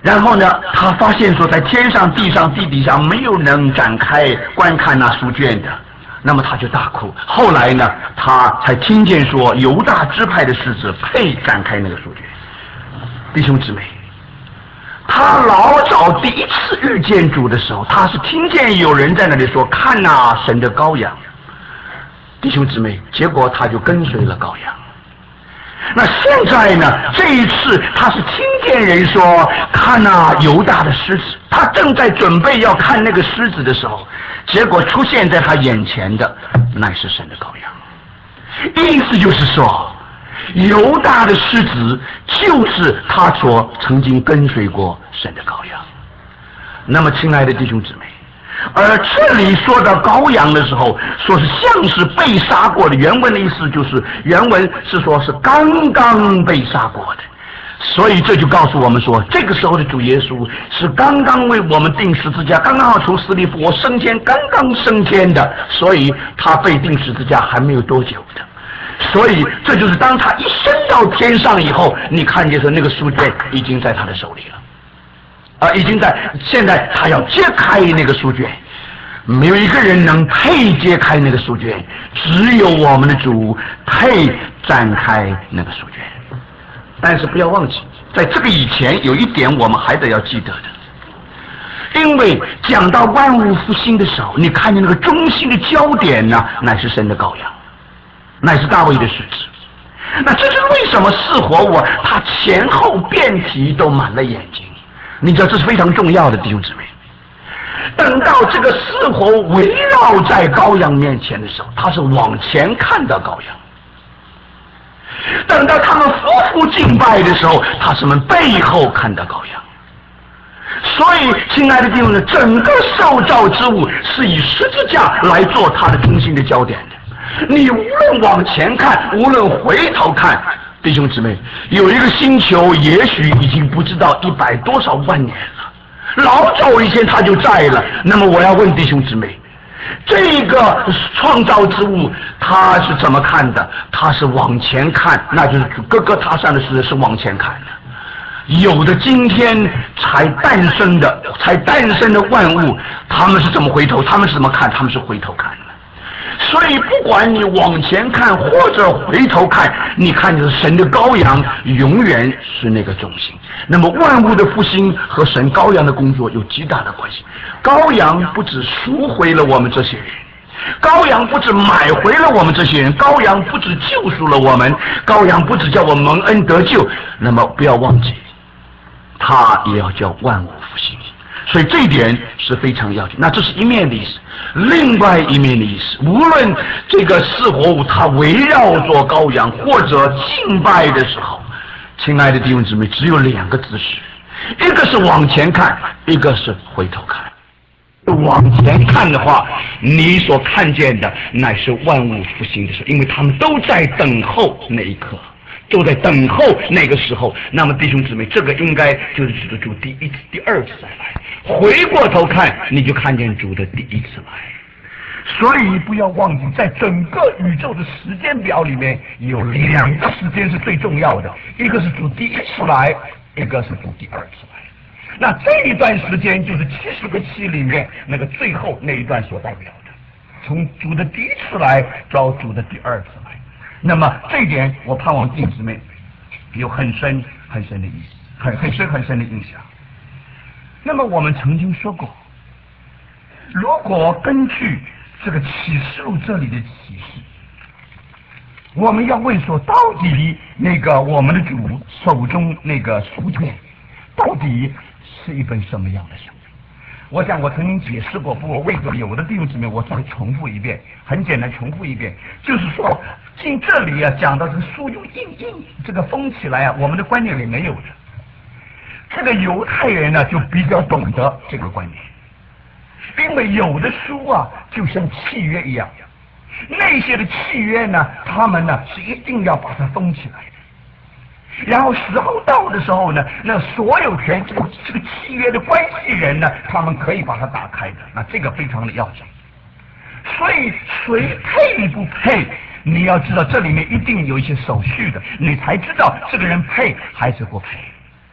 然后呢，他发现说，在天上、地上、地底下没有能展开观看那书卷的，那么他就大哭。后来呢，他才听见说，犹大支派的使者配展开那个书卷。弟兄姊妹，他老早第一次遇见主的时候，他是听见有人在那里说：“看哪，神的羔羊。”弟兄姊妹，结果他就跟随了羔羊。那现在呢？这一次他是听见人说：“看哪，犹大的狮子。”他正在准备要看那个狮子的时候，结果出现在他眼前的乃是神的羔羊。意思就是说，犹大的狮子就是他所曾经跟随过神的羔羊。那么，亲爱的弟兄姊妹，而这里说到羔羊的时候，说是像是被杀过的，原文的意思就是原文是说是刚刚被杀过的，所以这就告诉我们说，这个时候的主耶稣是刚刚为我们钉十字架，刚刚好从死里复活升天，刚刚升天的，所以他被钉十字架还没有多久的。所以这就是当他一升到天上以后，你看见说那个书卷已经在他的手里了。已经在现在他要揭开那个书卷，没有一个人能配揭开那个书卷，只有我们的主配展开那个书卷。但是不要忘记，在这个以前有一点我们还得要记得的，因为讲到万物复兴的时候，你看见那个中心的焦点呢，乃是神的羔羊，乃是大卫的狮子。那这是为什么四活物他前后遍体都满了眼睛？你知道这是非常重要的，弟兄姊妹。等到这个四活围绕在羔羊面前的时候，他是往前看到羔羊；等到他们夫妇敬拜的时候，他是们背后看到羔羊。所以，亲爱的弟兄们，整个受造之物是以十字架来做它的中心的焦点的。你无论往前看，无论回头看，弟兄姊妹，有一个星球也许已经不知道100多少万年了，老早以前它就在了。那么我要问弟兄姊妹，这个创造之物它是怎么看的？它是往前看，那就是各个他山的是往前看的。有的今天才诞生的万物，他们是怎么回头？他们是怎么看？他们是回头看的。所以不管你往前看或者回头看，你看着神的羔羊永远是那个中心。那么万物的复兴和神羔羊的工作有极大的关系。羔羊不只赎回了我们这些人，羔羊不只买回了我们这些人，羔羊不只救赎了我们，羔羊不只叫我们蒙恩得救，那么不要忘记，他也要叫万物复兴。所以这一点是非常要紧。那这是一面的意思，另外一面的意思，无论这个四活物它围绕着羔羊或者敬拜的时候，亲爱的弟兄姊妹，只有2个姿势，一个是往前看，一个是回头看。往前看的话，你所看见的乃是万物复兴的时候，因为他们都在等候那一刻，都在等候那个时候。那么弟兄姊妹，这个应该就是指的主第1次、第2次再来。回过头看，你就看见主的第1次来。所以不要忘记，在整个宇宙的时间表里面，有2个时间是最重要的，一个是主第1次来，一个是主第2次来。那这一段时间就是70个期里面那个最后那一段所代表的，从主的第1次来到主的第2次来。那么这一点，我盼望弟兄姊妹有很深很深的意思，很深很深的印象。那么我们曾经说过，如果根据这个启示录这里的启示，我们要问说，到底那个我们的主手中那个书卷，到底是一本什么样的书？我想我曾经解释过，不过为什么有的弟兄姊妹我再重复一遍，很简单重复一遍，就是说进这里讲到这个书用印这个封起来我们的观念里没有的。这个犹太人呢就比较懂得这个观念，因为有的书就像契约一样，那些的契约呢，他们呢是一定要把它封起来的。然后时候到的时候呢，那所有权这个契约的关系人呢，他们可以把它打开的。那这个非常的要紧。所以谁配不配，你要知道这里面一定有一些手续的，你才知道这个人配还是不配。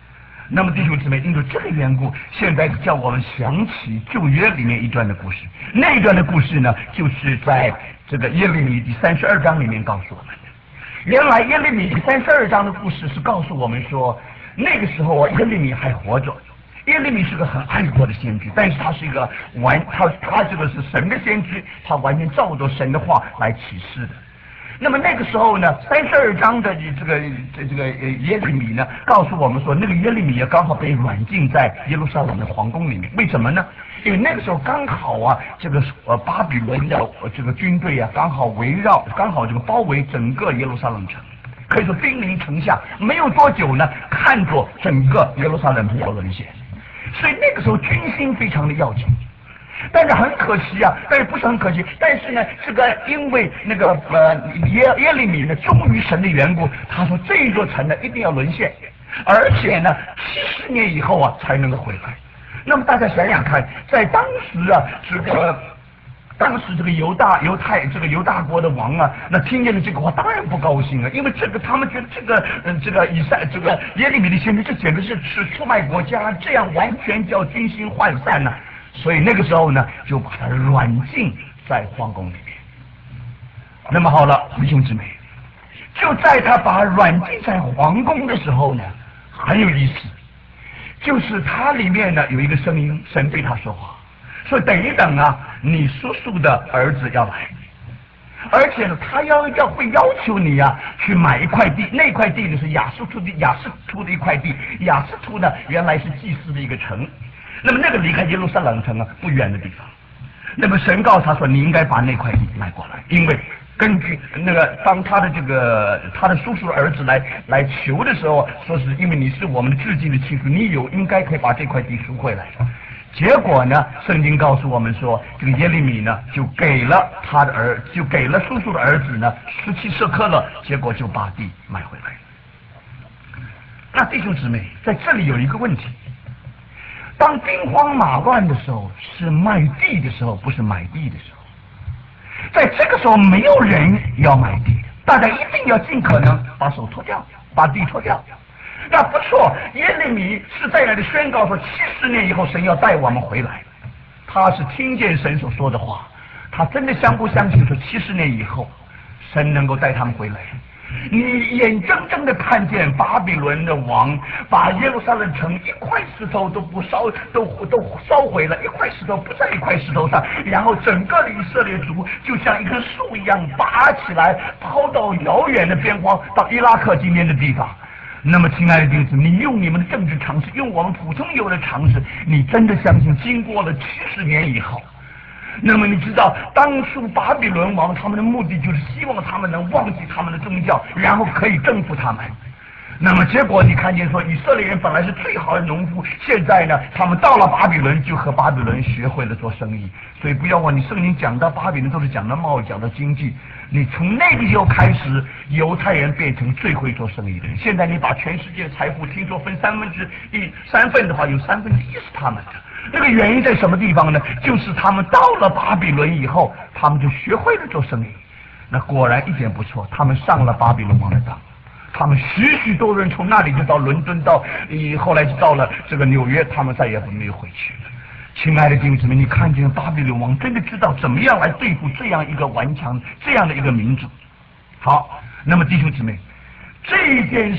那么弟兄姊妹，因为这个缘故，现在叫我们想起旧约里面一段的故事。那一段的故事呢，就是在这个耶利米第32章里面告诉我们的。原来耶利米第32章的故事是告诉我们说，那个时候啊，耶利米还活着。耶利米是个很爱国的先知，但是他是一个他这个是神的先知，他完全照着神的话来启示的。那么那个时候呢，32章的这个耶利米呢，告诉我们说，那个耶利米也刚好被软禁在耶路撒冷的皇宫里面。为什么呢？因为那个时候刚好啊，这个巴比伦的这个军队啊，刚好这个包围整个耶路撒冷城，可以说兵临城下。没有多久呢，看着整个耶路撒冷要沦陷，所以那个时候军心非常的要紧。但是很可惜啊，但是不是很可惜，但是呢，这个因为那个耶利米呢，忠于神的缘故，他说这座城呢一定要沦陷，而且呢70年以后啊才能够回来。那么大家想想看，在当时啊，当时这个犹大国的王啊，那听见了这个话，当然不高兴啊，因为他们觉得这个耶利米的先知，这简直是出卖国家，这样完全叫军心涣散呢。所以那个时候呢，就把他软禁在皇宫里面。那么好了，弟兄姊妹，就在他把他软禁在皇宫的时候呢，很有意思，就是他里面呢有一个声音，神对他说话，说等一等啊，你叔叔的儿子要来，而且呢，他会要求你啊去买一块地，那块地呢是亚斯突的一块地，亚斯突呢原来是祭司的一个城。那么那个离开耶路撒冷城啊不远的地方，那么神告诉他说，你应该把那块地买过来，因为根据那个当他的叔叔的儿子来求的时候，说是因为你是我们至亲的亲属，你应该可以把这块地赎回来。结果呢，圣经告诉我们说，这个耶利米呢就给了叔叔的儿子呢17舍客勒，结果就把地买回来。那弟兄姊妹，在这里有一个问题。当兵荒马乱的时候，是卖地的时候，不是买地的时候。在这个时候，没有人要买地的，大家一定要尽可能把手脱掉，把地脱掉。那不错，耶利米是在那里宣告说，70年以后神要带我们回来。他是听见神所说的话，他真的相不相信说70年以后神能够带他们回来？你眼睁睁的看见巴比伦的王把耶路撒冷城一块石头都不烧，都烧毁了，一块石头不在一块石头上，然后整个的以色列族就像一棵树一样拔起来，抛到遥远的边疆，到伊拉克今天的地方。那么亲爱的弟兄，你用你们的政治常识，用我们普通有的常识，你真的相信经过了70年以后，那么你知道当初巴比伦王他们的目的就是希望他们能忘记他们的宗教，然后可以征服他们。那么结果你看见说，以色列人本来是最好的农夫，现在呢他们到了巴比伦就和巴比伦学会了做生意。所以不要忘，你圣经讲到巴比伦都是讲到贸易，讲到经济。你从那个时候开始，犹太人变成最会做生意的人。现在你把全世界财富听说分3份的话，有1/3是他们的。那个原因在什么地方呢？就是他们到了巴比伦以后，他们就学会了做生意。那果然一点不错，他们上了巴比伦王的当，他们许多人从那里就到伦敦，后来就到了这个纽约，他们再也没有回去了。亲爱的弟兄姊妹，你看见巴比伦王真的知道怎么样来对付这样一个顽强、这样的一个民族。好，那么弟兄姊妹，这一件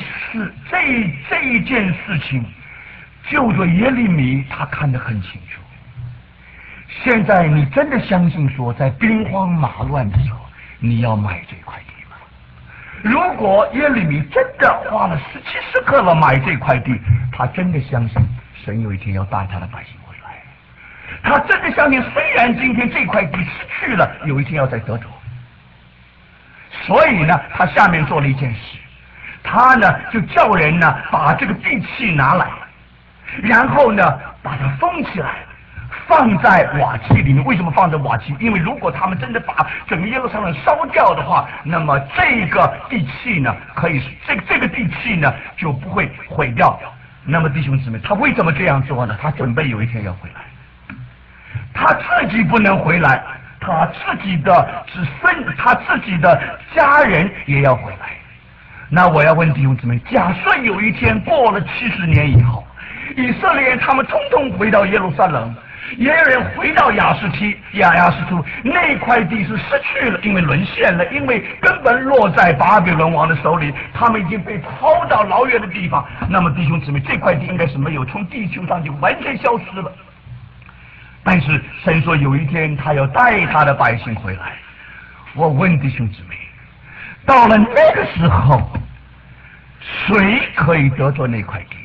事情，就着耶利米他看得很清楚。现在你真的相信说，在兵荒马乱的时候，你要买这块地吗？如果耶利米真的花了17舍客勒买这块地，他真的相信神有一天要带他的百姓回来。他真的相信，虽然今天这块地失去了，有一天要再得着。所以呢，他下面做了一件事，他呢就叫人呢把这个地契拿来，然后呢把它封起来，放在瓦器里面。为什么放在瓦器？因为如果他们真的把整个耶路撒冷烧掉的话，那么这个地契呢可以这个地契呢就不会毁掉。那么弟兄姊妹，他为什么这样做呢？他准备有一天要回来，他自己不能回来，他自己的子孙，他自己的家人也要回来。那我要问弟兄姊妹，假设有一天过了70年以后， 以色列人他们通通回到耶路撒冷，也有人回到亚实突，那块地是失去了，因为沦陷了，因为根本落在巴比伦王的手里，他们已经被抛到老远的地方。那么弟兄姊妹，这块地应该是没有，从地球上就完全消失了。但是神说有一天他要带他的百姓回来。我问弟兄姊妹，到了那个时候，谁可以得着那块地？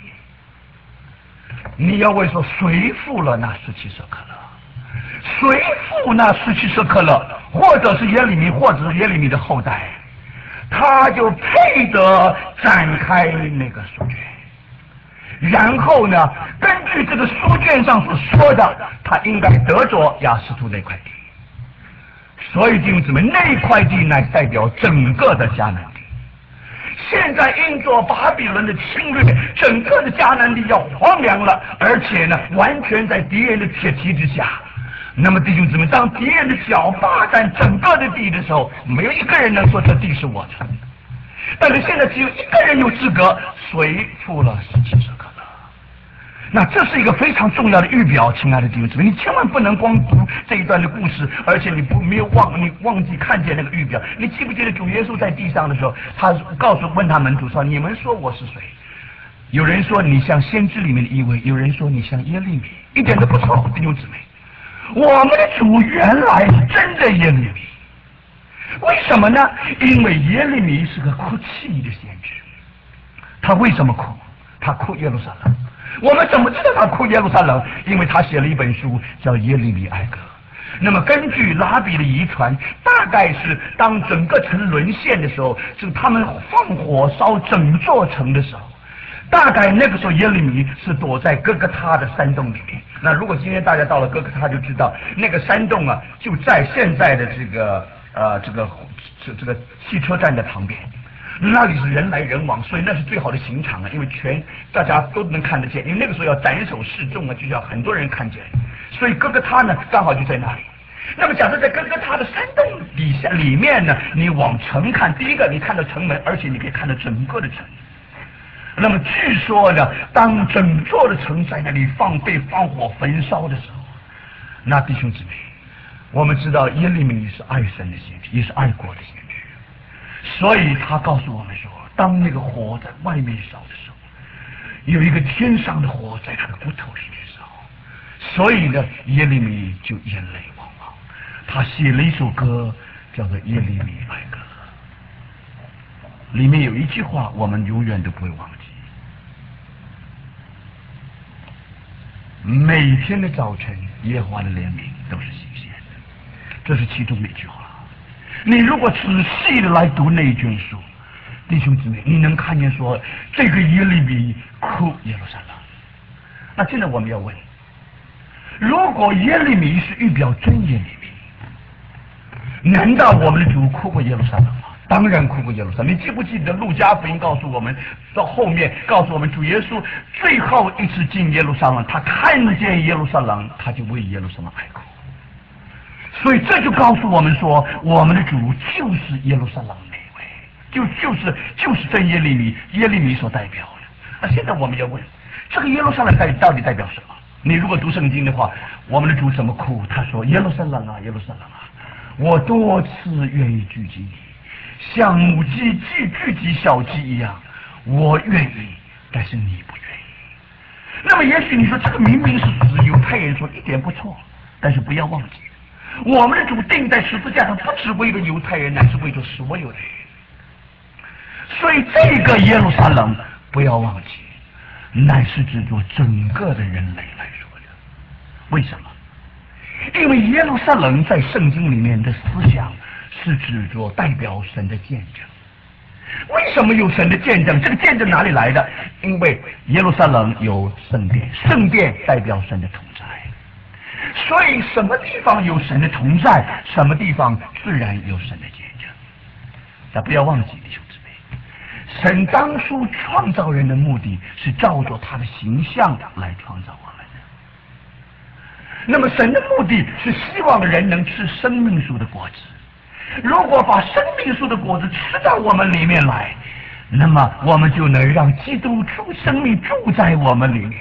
你要问说谁付了那17舍克勒？谁付那17舍克勒？或者是耶利米，或者是耶利米的后代，他就配得展开那个书卷。然后呢，根据这个书卷上所说的，他应该得着亚实突那块地。所以弟兄姊妹，那块地乃代表整个的迦南地。现在因着巴比伦的侵略，整个的迦南地要荒凉了，而且呢，完全在敌人的铁蹄之下。那么弟兄姊妹，当敌人的脚霸占整个的地的时候，没有一个人能说这地是我的。但是现在只有一个人有资格，谁付了17舍克勒？那这是一个非常重要的预表，亲爱的弟兄姊妹，你千万不能光读这一段的故事，而且你忘记看见那个预表。你记不记得主耶稣在地上的时候，他问他门徒说：“你们说我是谁？”有人说你像先知里面的一位，有人说你像耶利米，一点都不错，弟兄姊妹。我们的主原来是真的耶利米，为什么呢？因为耶利米是个哭泣的先知。他为什么哭？他哭耶路撒冷。我们怎么知道他哭耶路撒冷？因为他写了一本书叫《耶利米哀歌》。那么根据拉比的遗传，大概是当整个城沦陷的时候，是他们放火烧整座城的时候，大概那个时候耶利米是躲在哥哥他的山洞里面。那如果今天大家到了哥哥他，就知道那个山洞啊，就在现在的这个汽车站的旁边。那里是人来人往，所以那是最好的刑场啊，因为大家都能看得见，因为那个时候要斩首示众啊，就要很多人看见，所以哥哥他呢刚好就在那里。那么假设在哥哥他的山洞里面呢，你往城看，第一个你看到城门，而且你可以看到整个的城。那么据说呢，当整座的城在那里被放火焚烧的时候，那弟兄姊妹，我们知道耶利米是爱神的先知，也是爱国的先知。所以他告诉我们说，当那个火在外面烧的时候，有一个天上的火在他的骨头里面烧，所以呢，耶利米就眼泪汪汪。他写了一首歌，叫做《耶利米哀歌》，里面有一句话我们永远都不会忘记：每天的早晨，耶和华的怜悯都是新鲜的。这是其中的一句话。你如果仔细的来读那一卷书，弟兄姊妹，你能看见说这个耶利米哭耶路撒冷。那现在我们要问，如果耶利米是预表真耶利米，难道我们的主哭过耶路撒冷吗？当然哭过耶路撒冷。你记不记得路加福音告诉我们，到后面告诉我们，主耶稣最后一次进耶路撒冷，他看见耶路撒冷，他就为耶路撒冷哀哭。所以这就告诉我们说，我们的主就是耶路撒冷那位，就是真耶利米所代表的。那现在我们要问，这个耶路撒冷到底代表什么？你如果读圣经的话，我们的主怎么哭？他说：“耶路撒冷啊，耶路撒冷啊，我多次愿意聚集你，像母鸡聚集小鸡一样，我愿意，但是你不愿意。”那么也许你说这个明明是犹太人说，一点不错，但是不要忘记，我们的主钉在十字架上，不只为了犹太人，乃是为了所有的人。所以这个耶路撒冷不要忘记，乃是指着整个的人类来说的。为什么？因为耶路撒冷在圣经里面的思想是指着代表神的见证。为什么有神的见证？这个见证哪里来的？因为耶路撒冷有圣殿，圣殿代表神的同在。所以什么地方有神的同在，什么地方自然有神的见证。但不要忘记，弟兄姊妹，神当初创造人的目的是照着他的形象来创造我们的。那么神的目的是希望人能吃生命树的果子。如果把生命树的果子吃到我们里面来，那么我们就能让基督生命住在我们里面。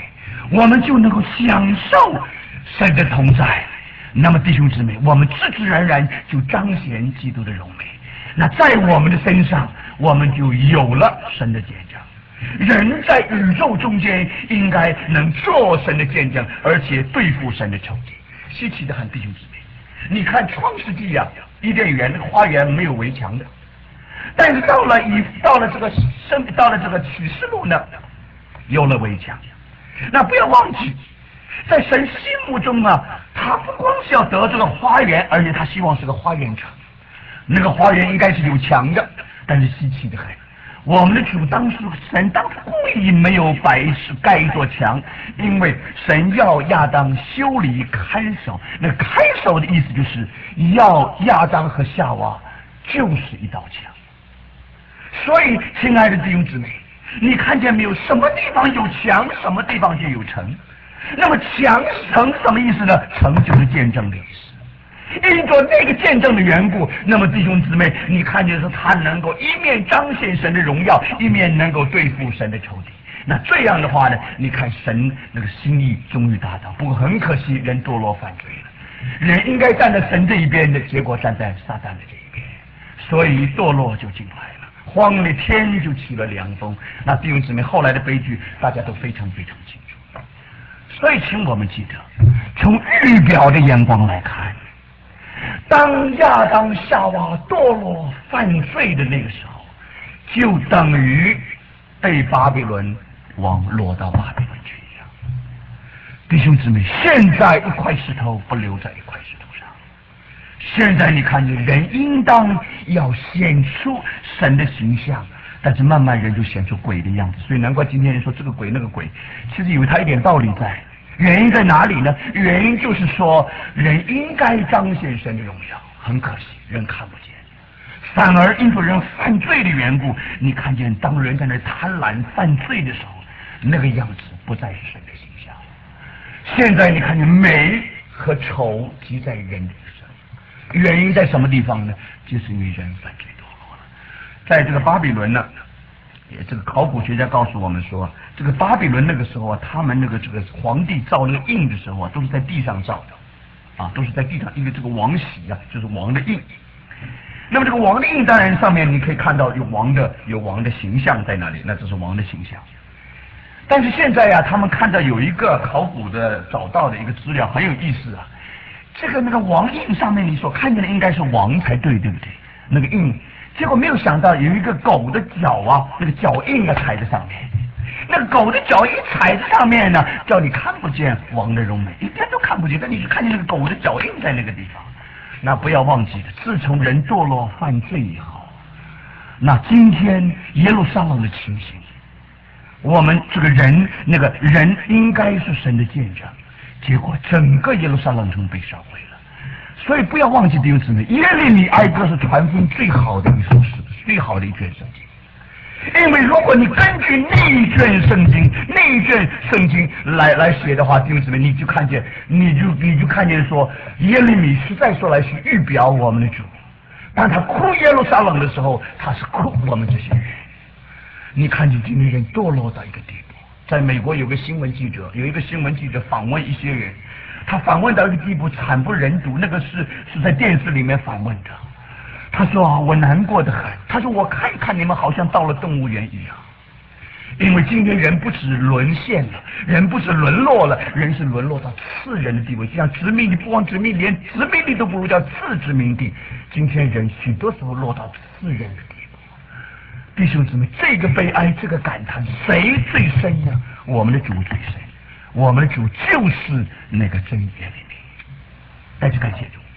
我们就能够享受神的同在。那么弟兄姊妹，我们自自然然就彰显基督的荣美。那在我们的身上，我们就有了神的见证。人在宇宙中间应该能做神的见证，而且对付神的仇敌。稀奇的很，弟兄姊妹，你看创世纪啊，伊甸园那个花园没有围墙的，但是到了这个启示录呢，有了围墙。那不要忘记，在神心目中啊，他不光是要得这个花园，而且他希望是个花园城。那个花园应该是有墙的，但是稀奇的很。我们的主神当初故意没有盖一座墙，因为神要亚当修理看守。那个看守的意思就是要亚当和夏娃就是一道墙。所以，亲爱的弟兄姊妹，你看见没有？什么地方有墙，什么地方就有城。那么墙城什么意思呢？城就是见证的意思。因着那个见证的缘故，那么弟兄姊妹，你看见说他能够一面彰显神的荣耀，一面能够对付神的仇敌。那这样的话呢，你看神那个心意终于达到。不过很可惜，人堕落犯罪了，人应该站在神这一边的，结果站在撒旦的这一边，所以堕落就进来了，荒的天就起了凉风。那弟兄姊妹，后来的悲剧大家都非常非常清楚。所以请我们记得，从预表的眼光来看，当亚当夏娃堕落犯罪的那个时候，就等于被巴比伦王落到巴比伦去一样。弟兄姊妹，现在一块石头不留在一块石头上。现在你看见人应当要显出神的形象，但是慢慢人就显出鬼的样子。所以难怪今天人说这个鬼那个鬼，其实有他一点道理在。原因在哪里呢？原因就是说，人应该彰显神的荣耀，很可惜，人看不见，反而因为人犯罪的缘故，你看见当人在那贪婪犯罪的时候，那个样子不再是神的形象。现在你看见美和丑集在人的身上，原因在什么地方呢？就是因为人犯罪堕落了。在这个巴比伦呢，这个考古学家告诉我们说，这个巴比伦那个时候啊，他们这个皇帝造那个印的时候啊，都是在地上造的，都是在地上，因为这个王玺啊，就是王的印。那么这个王的印当然上面你可以看到有王的形象在那里，那这是王的形象。但是现在啊，他们看到有一个考古的找到的一个资料很有意思啊，那个王印上面你所看见的应该是王才对，对不对？那个印。结果没有想到有一个狗的脚啊，那个脚印啊踩在上面，那个狗的脚一踩在上面呢，叫你看不见王的荣美，一点都看不见，但你就看见那个狗的脚印在那个地方。那不要忘记了，自从人堕落犯罪以后，那今天耶路撒冷的情形，我们这个人那个人应该是神的见证，结果整个耶路撒冷城被烧毁了。所以不要忘记弟兄姊妹，耶利米哀歌是传福音最好的一首诗，最好的一卷圣经。因为如果你根据那一卷圣经来写的话，弟兄姊妹，你就看见说，耶利米实在说来是预表我们的主。当他哭耶路撒冷的时候，他是哭我们这些人。你看见今天人堕落到一个地步，在美国有一个新闻记者访问一些人。他访问到一个地步惨不忍睹，那个是在电视里面访问的。他说我难过得很，他说我看一看你们好像到了动物园一样，因为今天人不止沦陷了，人不止沦落了，人是沦落到次人的地位，就像殖民地，不光殖民地，连殖民地都不如叫次殖民地。今天人许多时候落到次人的地步。弟兄姊妹，这个悲哀，这个感叹，谁最深呢？我们的主最深。我们的主就是那个真耶利米，但是感谢主，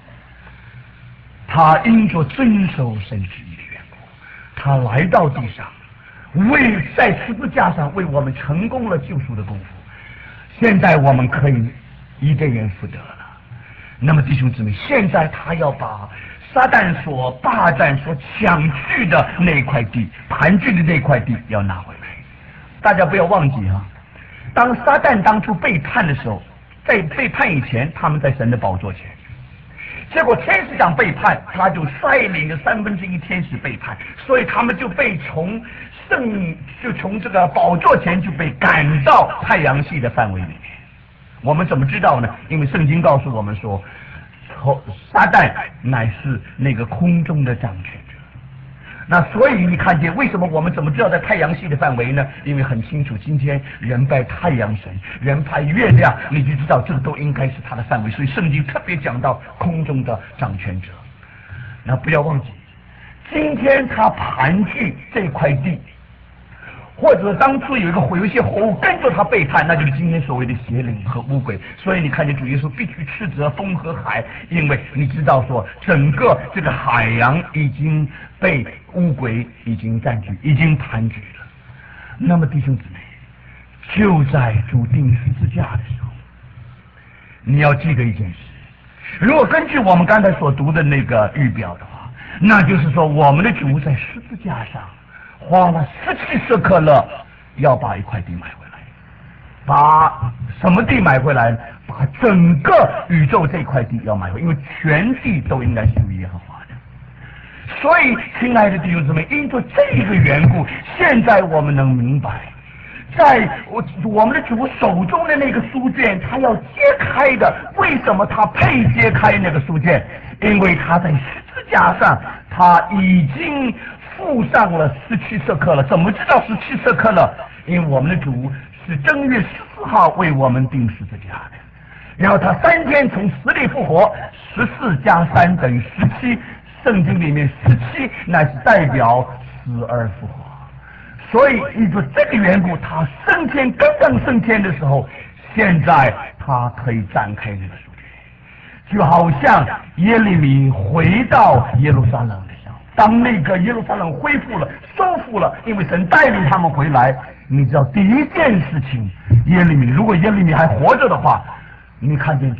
他因着遵守神旨意的缘故，他来到地上，在十字架上为我们成功了救赎的功夫。现在我们可以伊甸园复得了。那么弟兄姊妹，现在他要把撒旦所霸占、所抢去的那块地，盘踞的那块地要拿回来。大家不要忘记啊。当撒旦当初背叛的时候，在背叛以前，他们在神的宝座前。 结果天使长背叛，他就率领着1/3天使背叛，所以他们就被从这个宝座前就被赶到太阳系的范围里面。我们怎么知道呢？因为圣经告诉我们说，撒旦乃是那个空中的掌权者。那所以你看见为什么我们怎么知道在太阳系的范围呢？因为很清楚，今天人拜太阳神，人拜月亮，你就知道这个都应该是他的范围。所以圣经特别讲到空中的掌权者。那不要忘记，今天他盘踞这块地，或者当初有一些活物跟着他背叛，那就是今天所谓的邪灵和污鬼。所以你看见主耶稣必须斥责风和海，因为你知道说整个这个海洋已经被污鬼已经占据，已经盘踞了。那么弟兄姊妹，就在主钉十字架的时候，你要记得一件事，如果根据我们刚才所读的那个预表的话，那就是说我们的主在十字架上花了17舍客勒，要把一块地买回来。把什么地买回来？把整个宇宙这块地要买回来，因为全地都应该属于耶和华的。所以亲爱的弟兄姊妹，因着这个缘故，现在我们能明白，在我们的主手中的那个书卷，他要揭开的，为什么他配揭开那个书卷？因为他在十字架上他已经付上了17舍客勒。怎么知道17舍客勒？因为我们的主是正月14号为我们钉十字架的，然后他3天从死里复活，14加3等于17，圣经里面17乃是代表死而复活。所以因为这个缘故，他升天刚刚升天的时候，现在他可以展开那个书卷，就好像耶利米回到耶路撒冷的时候，当那个耶路撒冷恢复了收复了，因为神带领他们回来，你知道第一件事情，如果耶利米还活着的话，你看见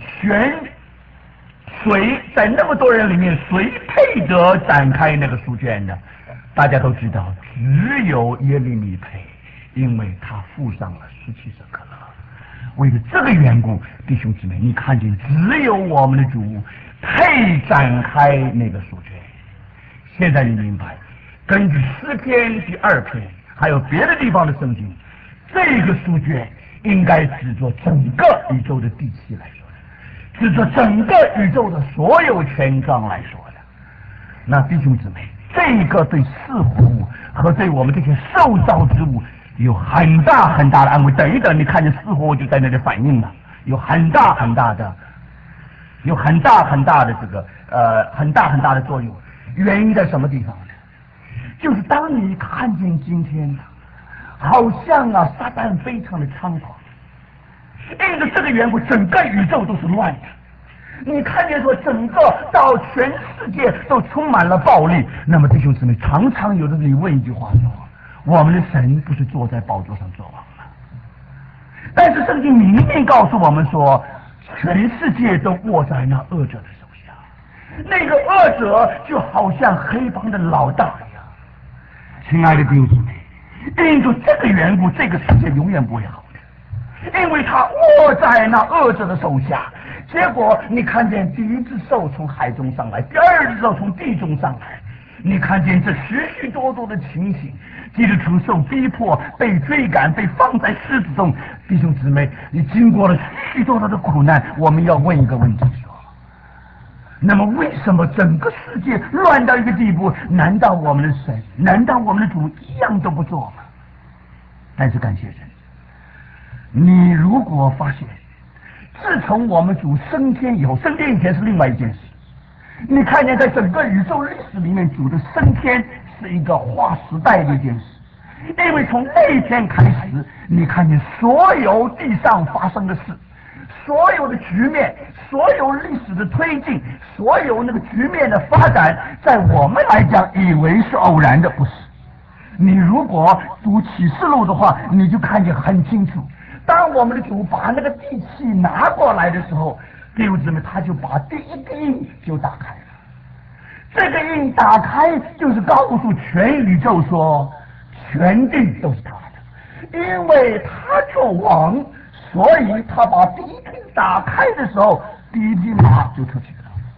谁在那么多人里面谁配得展开那个书卷呢？大家都知道，只有耶利米配，因为他付上了17舍客勒。为了这个缘故，弟兄姊妹，你看见只有我们的主配展开那个书卷。现在你明白，根据诗篇第2篇还有别的地方的圣经，这个书卷应该指着整个宇宙的第七来说的，指着整个宇宙的所有权状来说的。那弟兄姊妹，这个对四活物和对我们这些受造之物有很大很大的安慰。等一等，你看见四活物就在那里反应了，有很大很大的这个很大很大的作用。原因在什么地方呢？就是当你看见今天好像撒旦非常的猖狂，因着这个缘故，整个宇宙都是乱的。你看见说整个到全世界都充满了暴力，那么弟兄姊妹，常常有的你问一句话说，我们的神不是坐在宝座上做王吗？但是圣经明明告诉我们说，全世界都握在那恶者的手下，那个恶者就好像黑帮的老大一样。亲爱的弟兄姊妹，因着这个缘故，这个世界永远不会好的，因为他握在那恶者的手下。结果你看见第一只兽从海中上来，第二只兽从地中上来，你看见这许许多多的情形，基督徒受逼迫、被追赶、被放在狮子中。弟兄姊妹，你经过了许许多多的苦难，我们要问一个问题说，那么为什么整个世界乱到一个地步？难道我们的神，难道我们的主一样都不做吗？但是感谢神，你如果发现自从我们主升天以后，升天以前是另外一件事，你看见在整个宇宙历史里面，主的升天是一个划时代的一件事。因为从那一天开始，你看见所有地上发生的事，所有的局面，所有历史的推进，所有那个局面的发展，在我们来讲以为是偶然的，不是。你如果读启示录的话，你就看见很清楚，当我们的主把那个地气拿过来的时候，弟兄姊妹，他就把第一个印就打开了。这个印打开就是告诉全宇宙说，全地都是他的，因为他做王，所以他把第一匹打开的时候，第一匹马就出去了。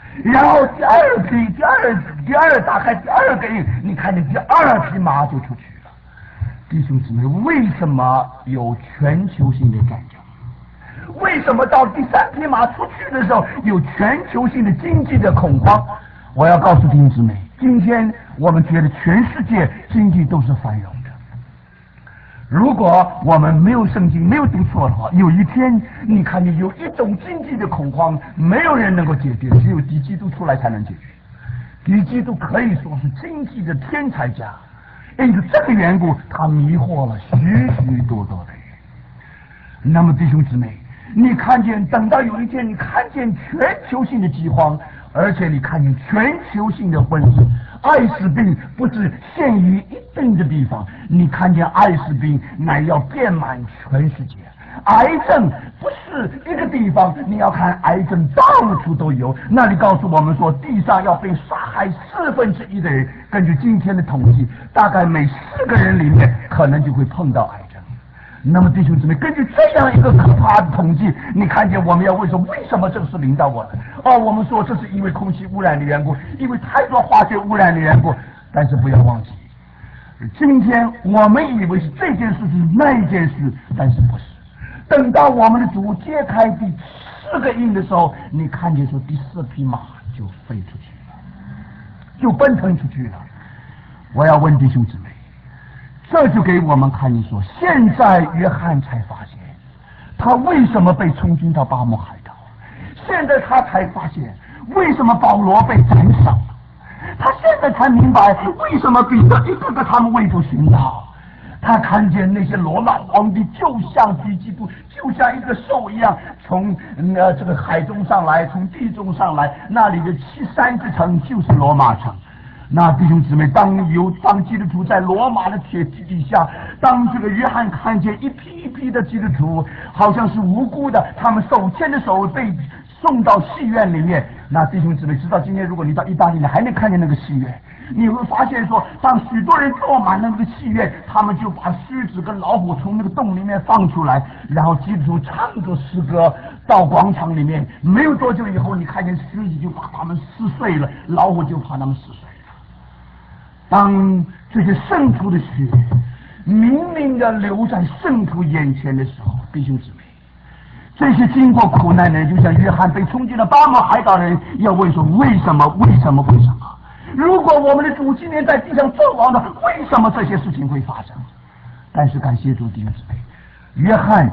然后第二打开第二个印，你看见第二匹马就出去了。弟兄姊妹，为什么有全球性的战争？为什么到第三匹马出去的时候有全球性的经济的恐慌？我要告诉弟兄姊妹，今天我们觉得全世界经济都是繁荣的。如果我们没有圣经，没有读错的话，有一天你看见有一种经济的恐慌，没有人能够解决，只有敌基督出来才能解决。敌基督可以说是经济的天才家，因此这个缘故，他迷惑了许许多多的人。那么弟兄姊妹，你看见等到有一天你看见全球性的饥荒，而且你看见全球性的瘟疫，艾滋病不是限于一定的地方，你看见艾滋病乃要遍满全世界。癌症不是一个地方，你要看癌症到处都有。那里告诉我们说，地上要被杀害1/4的人，根据今天的统计，大概每4个人里面可能就会碰到癌症。那么弟兄姊妹，根据这样一个可怕的统计，你看见我们要问说，为什么这个事临到我们？我们说这是因为空气污染的缘故，因为太多化学污染的缘故。但是不要忘记，今天我们以为是这件事是那一件事，但是不是。等到我们的主揭开第4个印的时候，你看见说第4匹马就飞出去了，就奔腾出去了。我要问弟兄姊妹，这就给我们看见说，现在约翰才发现他为什么被充军到巴摩海岛，现在他才发现为什么保罗被斩首，他现在才明白为什么彼得一个个他们为主寻找。他看见那些罗马皇帝就像敌基督，就像一个兽一样，从这个海中上来，从地中上来，那里的3个城就是罗马城。那弟兄姊妹，当基督徒在罗马的铁蹄底下，当这个约翰看见一批一批的基督徒，好像是无辜的，他们手牵着手被送到戏院里面。那弟兄姊妹，直到今天，如果你到意大利，你还能看见那个戏院。你会发现说，当许多人坐满了那个戏院，他们就把狮子跟老虎从那个洞里面放出来，然后基督徒唱着诗歌到广场里面。没有多久以后，你看见狮子就把他们撕碎了，老虎就把他们撕碎了。当这些圣徒的血明明的流在圣徒眼前的时候，弟兄姊妹，这些经过苦难的人，就像约翰被冲进了巴摩海岛的人，要问说为什么？为什么？为什么？如果我们的主今年在地上作王的，为什么这些事情会发生？但是感谢主，弟兄姊妹，约翰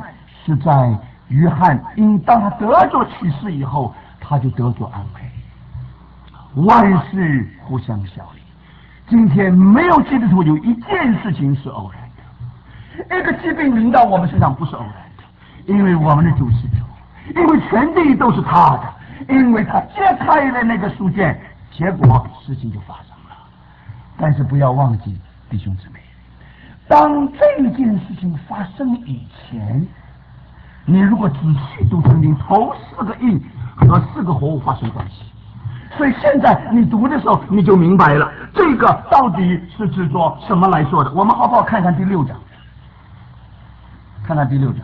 当他得着启示以后，他就得着安慰。万事互相效力。今天没有基督徒有一件事情是偶然的，一个疾病临到我们身上不是偶然的，因为我们的主是主，因为全地都是他的，因为他揭开了那个书卷，结果事情就发生了。但是不要忘记，弟兄姊妹，当这件事情发生以前，你如果仔细读圣经，头4个印和4个活物发生关系。所以现在你读的时候，你就明白了这个到底是指着什么来说的。我们好不好看看第6章？看看第6章。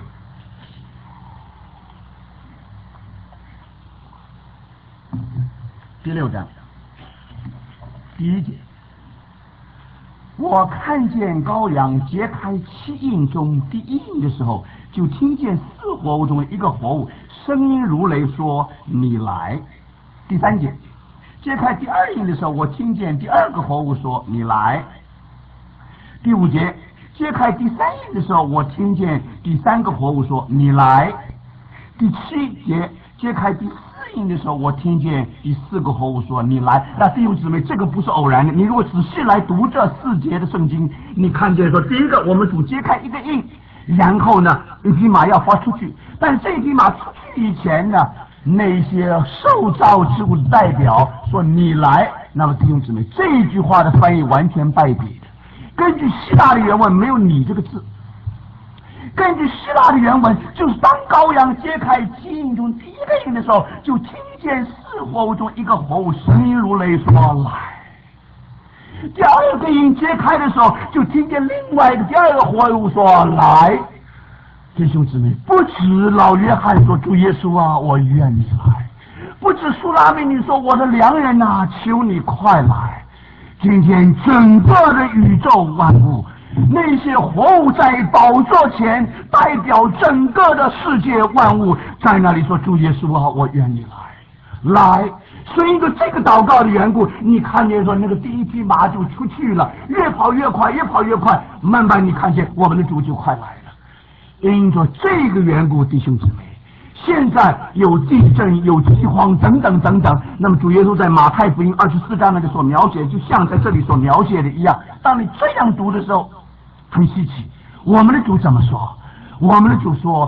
第6章第1节，我看见羔羊揭开7印中第1印的时候，就听见4活物中一个活物声音如雷说：“你来。”第3节，揭开第2印的时候，我听见第2个活物说：“你来。”第5节，揭开第3印的时候，我听见第3个活物说：“你来。”第7节，揭开第4印的时候，我听见第4个活物说：“你来。”那弟兄姊妹，这个不是偶然的。你如果仔细来读这4节的圣经，你看见说，第一个，我们主揭开一个印，然后呢，一匹马要发出去，但这匹马出去以前呢，那些受造之物的代表说：“你来。”那么弟兄姊妹，这一句话的翻译完全败笔的。根据希腊的原文，没有“你”这个字。根据希腊的原文，就是当羔羊揭开7印中第1个印的时候，就听见4活物中一个活物声音如雷说：“来。”第2个印揭开的时候，就听见另外一个第2个活物说：“来。”弟兄姊妹，不止老约翰说：“主耶稣啊，我愿你来。” 不知苏拉米尼说：“我的良人啊，求你快来！今天整个的宇宙万物，那些活物在宝座前，代表整个的世界万物，在那里说：主耶稣啊，我愿你来，来。”所以因为这个祷告的缘故，你看见说那个第一匹马就出去了，越跑越快，越跑越快，慢慢你看见我们的主就快来了。因着这个缘故，弟兄姊妹，现在有地震、有饥荒等等等等，那么主耶稣在马太福音24章那个所描写，就像在这里所描写的一样。当你这样读的时候，很稀奇。我们的主怎么说？我们的主说：“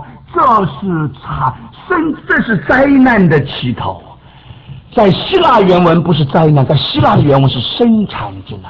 这是灾难的起头。”在希腊原文不是灾难，在希腊的原文是生产之难。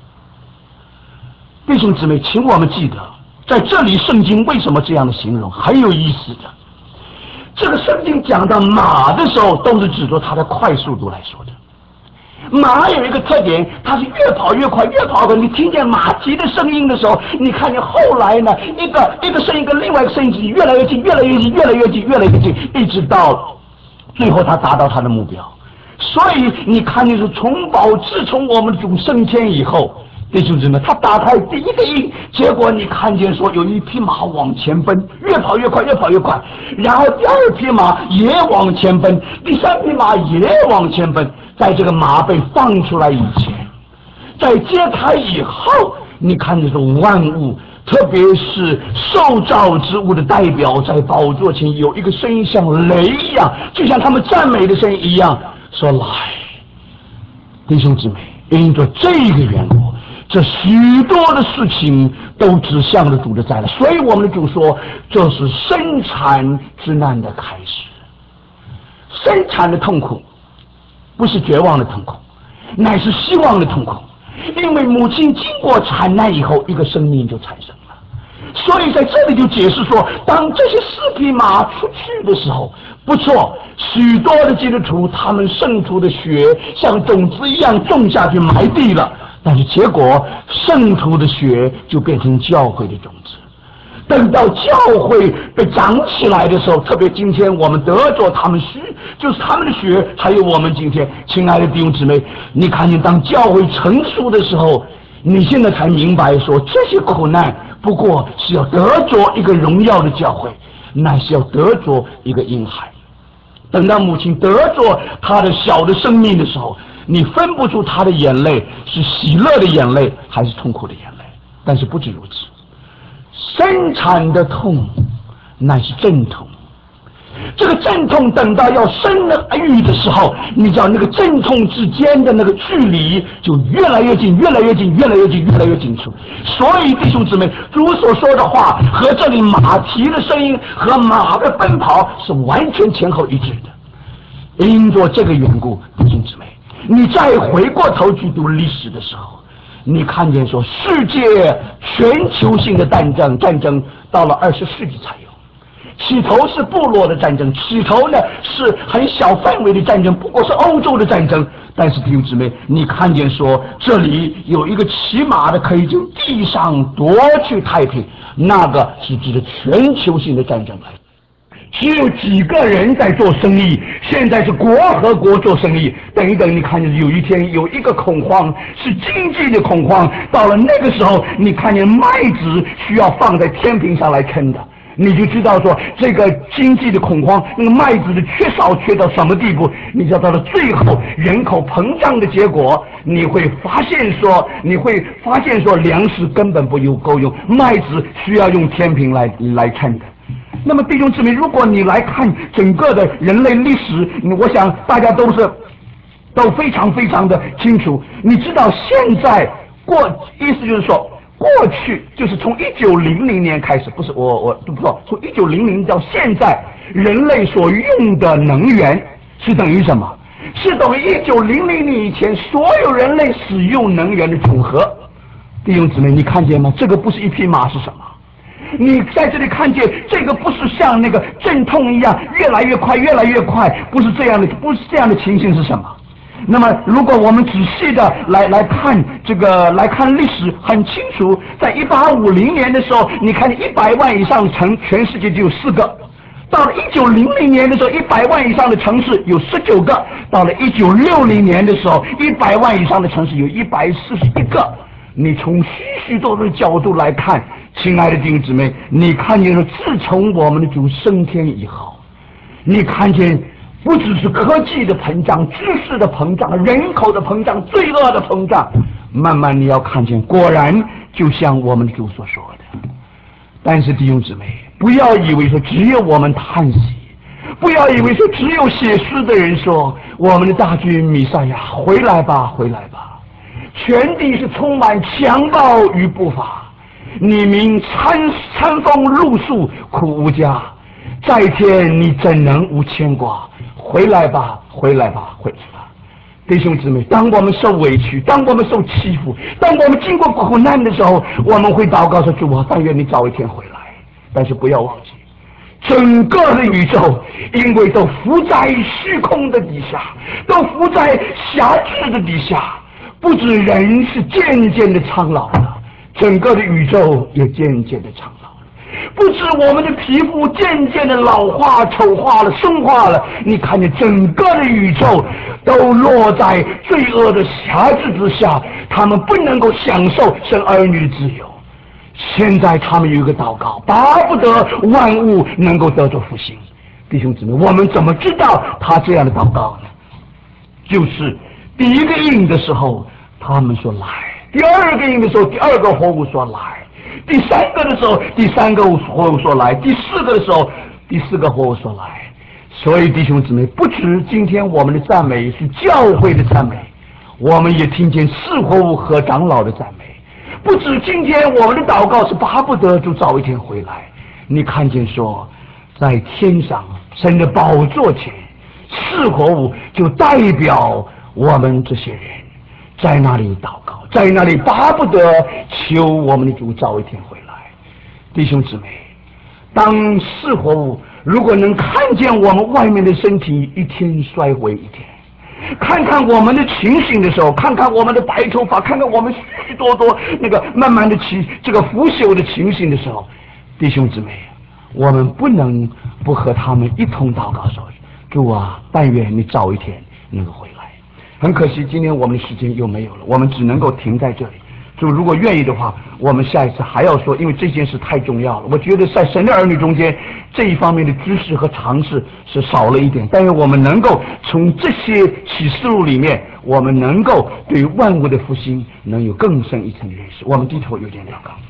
弟兄姊妹，请我们记得，在这里圣经为什么这样的形容很有意思的。这个圣经讲到马的时候，都是指着它的快速度来说的。马有一个特点，它是越跑越快，越跑的。你听见马蹄的声音的时候，你看见后来呢，一个声音跟另外一个声音越来越近，越来越近，越来越近，越来越近，一直到最后它达到它的目标。所以你看见是自从我们主升天以后，弟兄姊妹，他打开第一个印，结果你看见说有一匹马往前奔，越跑越快，越跑越快，然后第二匹马也往前奔，第三匹马也往前奔。在这个马被放出来以前，在揭开以后，你看见说万物，特别是受造之物的代表，在宝座前有一个声音像雷一样，就像他们赞美的声音一样，说来。弟兄姊妹，因着这个缘故，这许多的事情都指向了主的再来。所以我们的主说，这是生产之难的开始。生产的痛苦不是绝望的痛苦，乃是希望的痛苦。因为母亲经过产难以后，一个生命就产生了。所以在这里就解释说，当这些4匹马出去的时候，不错，许多的基督徒他们圣徒的血像种子一样种下去埋地了，但是结果圣徒的血就变成教会的种子。等到教会被长起来的时候，特别今天我们得着他们就是他们的血，才有我们今天。亲爱的弟兄姊妹，你看见当教会成熟的时候，你现在才明白说，这些苦难不过是要得着一个荣耀的教会，乃是要得着一个婴孩。等到母亲得着她的小的生命的时候，你分不出她的眼泪是喜乐的眼泪还是痛苦的眼泪。但是不止如此，生产的痛乃是阵痛。这个阵痛等到要生育的时候，你知道那个阵痛之间的那个距离就越来越近，越来越近，越来越近，越来越近处。所以弟兄姊妹，主所说的话和这里马蹄的声音和马的奔跑是完全前后一致的。因着这个缘故，弟兄姊妹，你再回过头去读历史的时候，你看见说世界全球性的战争到了20世纪才有。起头是部落的战争，起头呢是很小范围的战争，不过是欧洲的战争。但是弟兄姊妹，你看见说这里有一个骑马的可以从地上夺去太平，那个是指的全球性的战争来。只有几个人在做生意，现在是国和国做生意。等一等，你看见有一天有一个恐慌，是经济的恐慌，到了那个时候，你看见麦子需要放在天平上来称的，你就知道说这个经济的恐慌，那个麦子的缺到什么地步。你知道到了最后人口膨胀的结果，你会发现说粮食根本不够用，麦子需要用天平来称的。那么弟兄姊妹，如果你来看整个的人类历史，我想大家都非常非常的清楚。你知道现在意思就是说，过去就是从1900年开始，不是我不错，从1900到现在，人类所用的能源是等于什么？是等于1900年以前所有人类使用能源的总和。弟兄姊妹，你看见吗？这个不是一匹马是什么？你在这里看见这个不是像那个阵痛一样越来越快越来越快，不是这样的情形是什么？那么如果我们仔细的来看历史，很清楚，在1850年的时候，你看100万以上城，全世界就有4个。 到了1900年的时候，100万以上的城市有19个；到了1960年的时候，100万以上的城市有141个。你从许许多多的角度来看，亲爱的弟兄姊妹，你看见了，自从我们的主升天以后，你看见不只是科技的膨胀、知识的膨胀、人口的膨胀、罪恶的膨胀，慢慢你要看见，果然就像我们的主所说的。但是弟兄姊妹，不要以为说只有我们叹息，不要以为说只有写诗的人说我们的大君弥赛亚回来吧，回来吧。全地是充满强暴与不法，你民餐风露宿，苦无家。在天你怎能无牵挂？回来吧，回来吧，回来吧！弟兄姊妹，当我们受委屈，当我们受欺负，当我们经过苦难的时候，我们会祷告说：主啊，但愿你早一天回来。但是不要忘记，整个的宇宙因为都伏在虚空的底下，都伏在辖制的底下，不止人是渐渐的苍老了，整个的宇宙也渐渐的苍老了。不止我们的皮肤渐渐的老化、丑化了、生化了，你看见整个的宇宙都落在罪恶的辖制之下，他们不能够享受生儿女的自由。现在他们有一个祷告，巴不得万物能够得着复兴。弟兄姊妹，我们怎么知道他这样的祷告呢？就是第一个印的时候，他们说来；第二个印的时候，第二个活物说来；第三个的时候，第三个活物说来；第四个的时候，第四个活物说来。所以弟兄姊妹，不止今天我们的赞美是教会的赞美，我们也听见四活物和长老的赞美。不止今天我们的祷告是巴不得就早一天回来。你看见说，在天上神的宝座前，四活物就代表我们这些人在那里祷告，在那里巴不得求我们的主早一天回来。弟兄姊妹，当四活物如果能看见我们外面的身体一天衰毁一天，看看我们的情形的时候，看看我们的白头发，看看我们许许多多那个慢慢的这个腐朽的情形的时候，弟兄姊妹，我们不能不和他们一同祷告说：主啊，但愿你早一天能够回来。很可惜今天我们的时间又没有了，我们只能够停在这里。主如果愿意的话，我们下一次还要说，因为这件事太重要了。我觉得在神的儿女中间，这一方面的知识和常识是少了一点，但是我们能够从这些启示录里面，我们能够对万物的复兴能有更深一层的认识。我们低头有点祷告。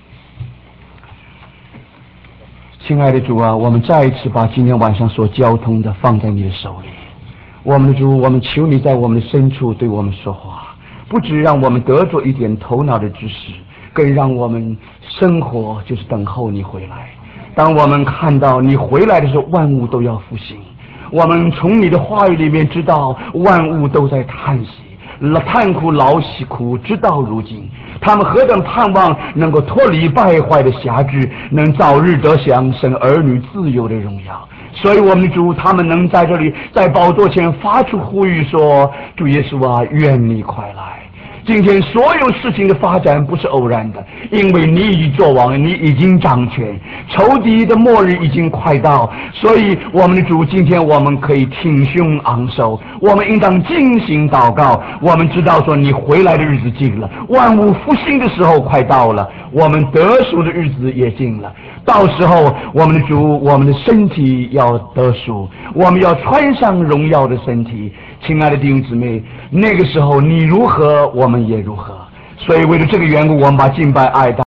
亲爱的主啊，我们再一次把今天晚上所交通的放在你的手里。我们的主，我们求你在我们的深处对我们说话，不只让我们得着一点头脑的知识，更让我们生活就是等候你回来。当我们看到你回来的时候，万物都要复兴。我们从你的话语里面知道，万物都在叹息，叹苦劳息苦，直到如今。他们何等盼望能够脱离败坏的辖制，能早日得享神儿女自由的荣耀。所以我们的主，他们能在这里在宝座前发出呼吁说：主耶稣啊，愿你快来。今天所有事情的发展不是偶然的，因为你已经作王，你已经掌权，仇敌的末日已经快到。所以我们的主，今天我们可以挺胸昂首，我们应当进行祷告。我们知道说你回来的日子近了，万物复兴的时候快到了，我们得赎的日子也近了。到时候我们的主，我们的身体要得赎，我们要穿上荣耀的身体。亲爱的弟兄姊妹，那个时候你如何，我们也如何。所以为了这个缘故，我们把敬拜爱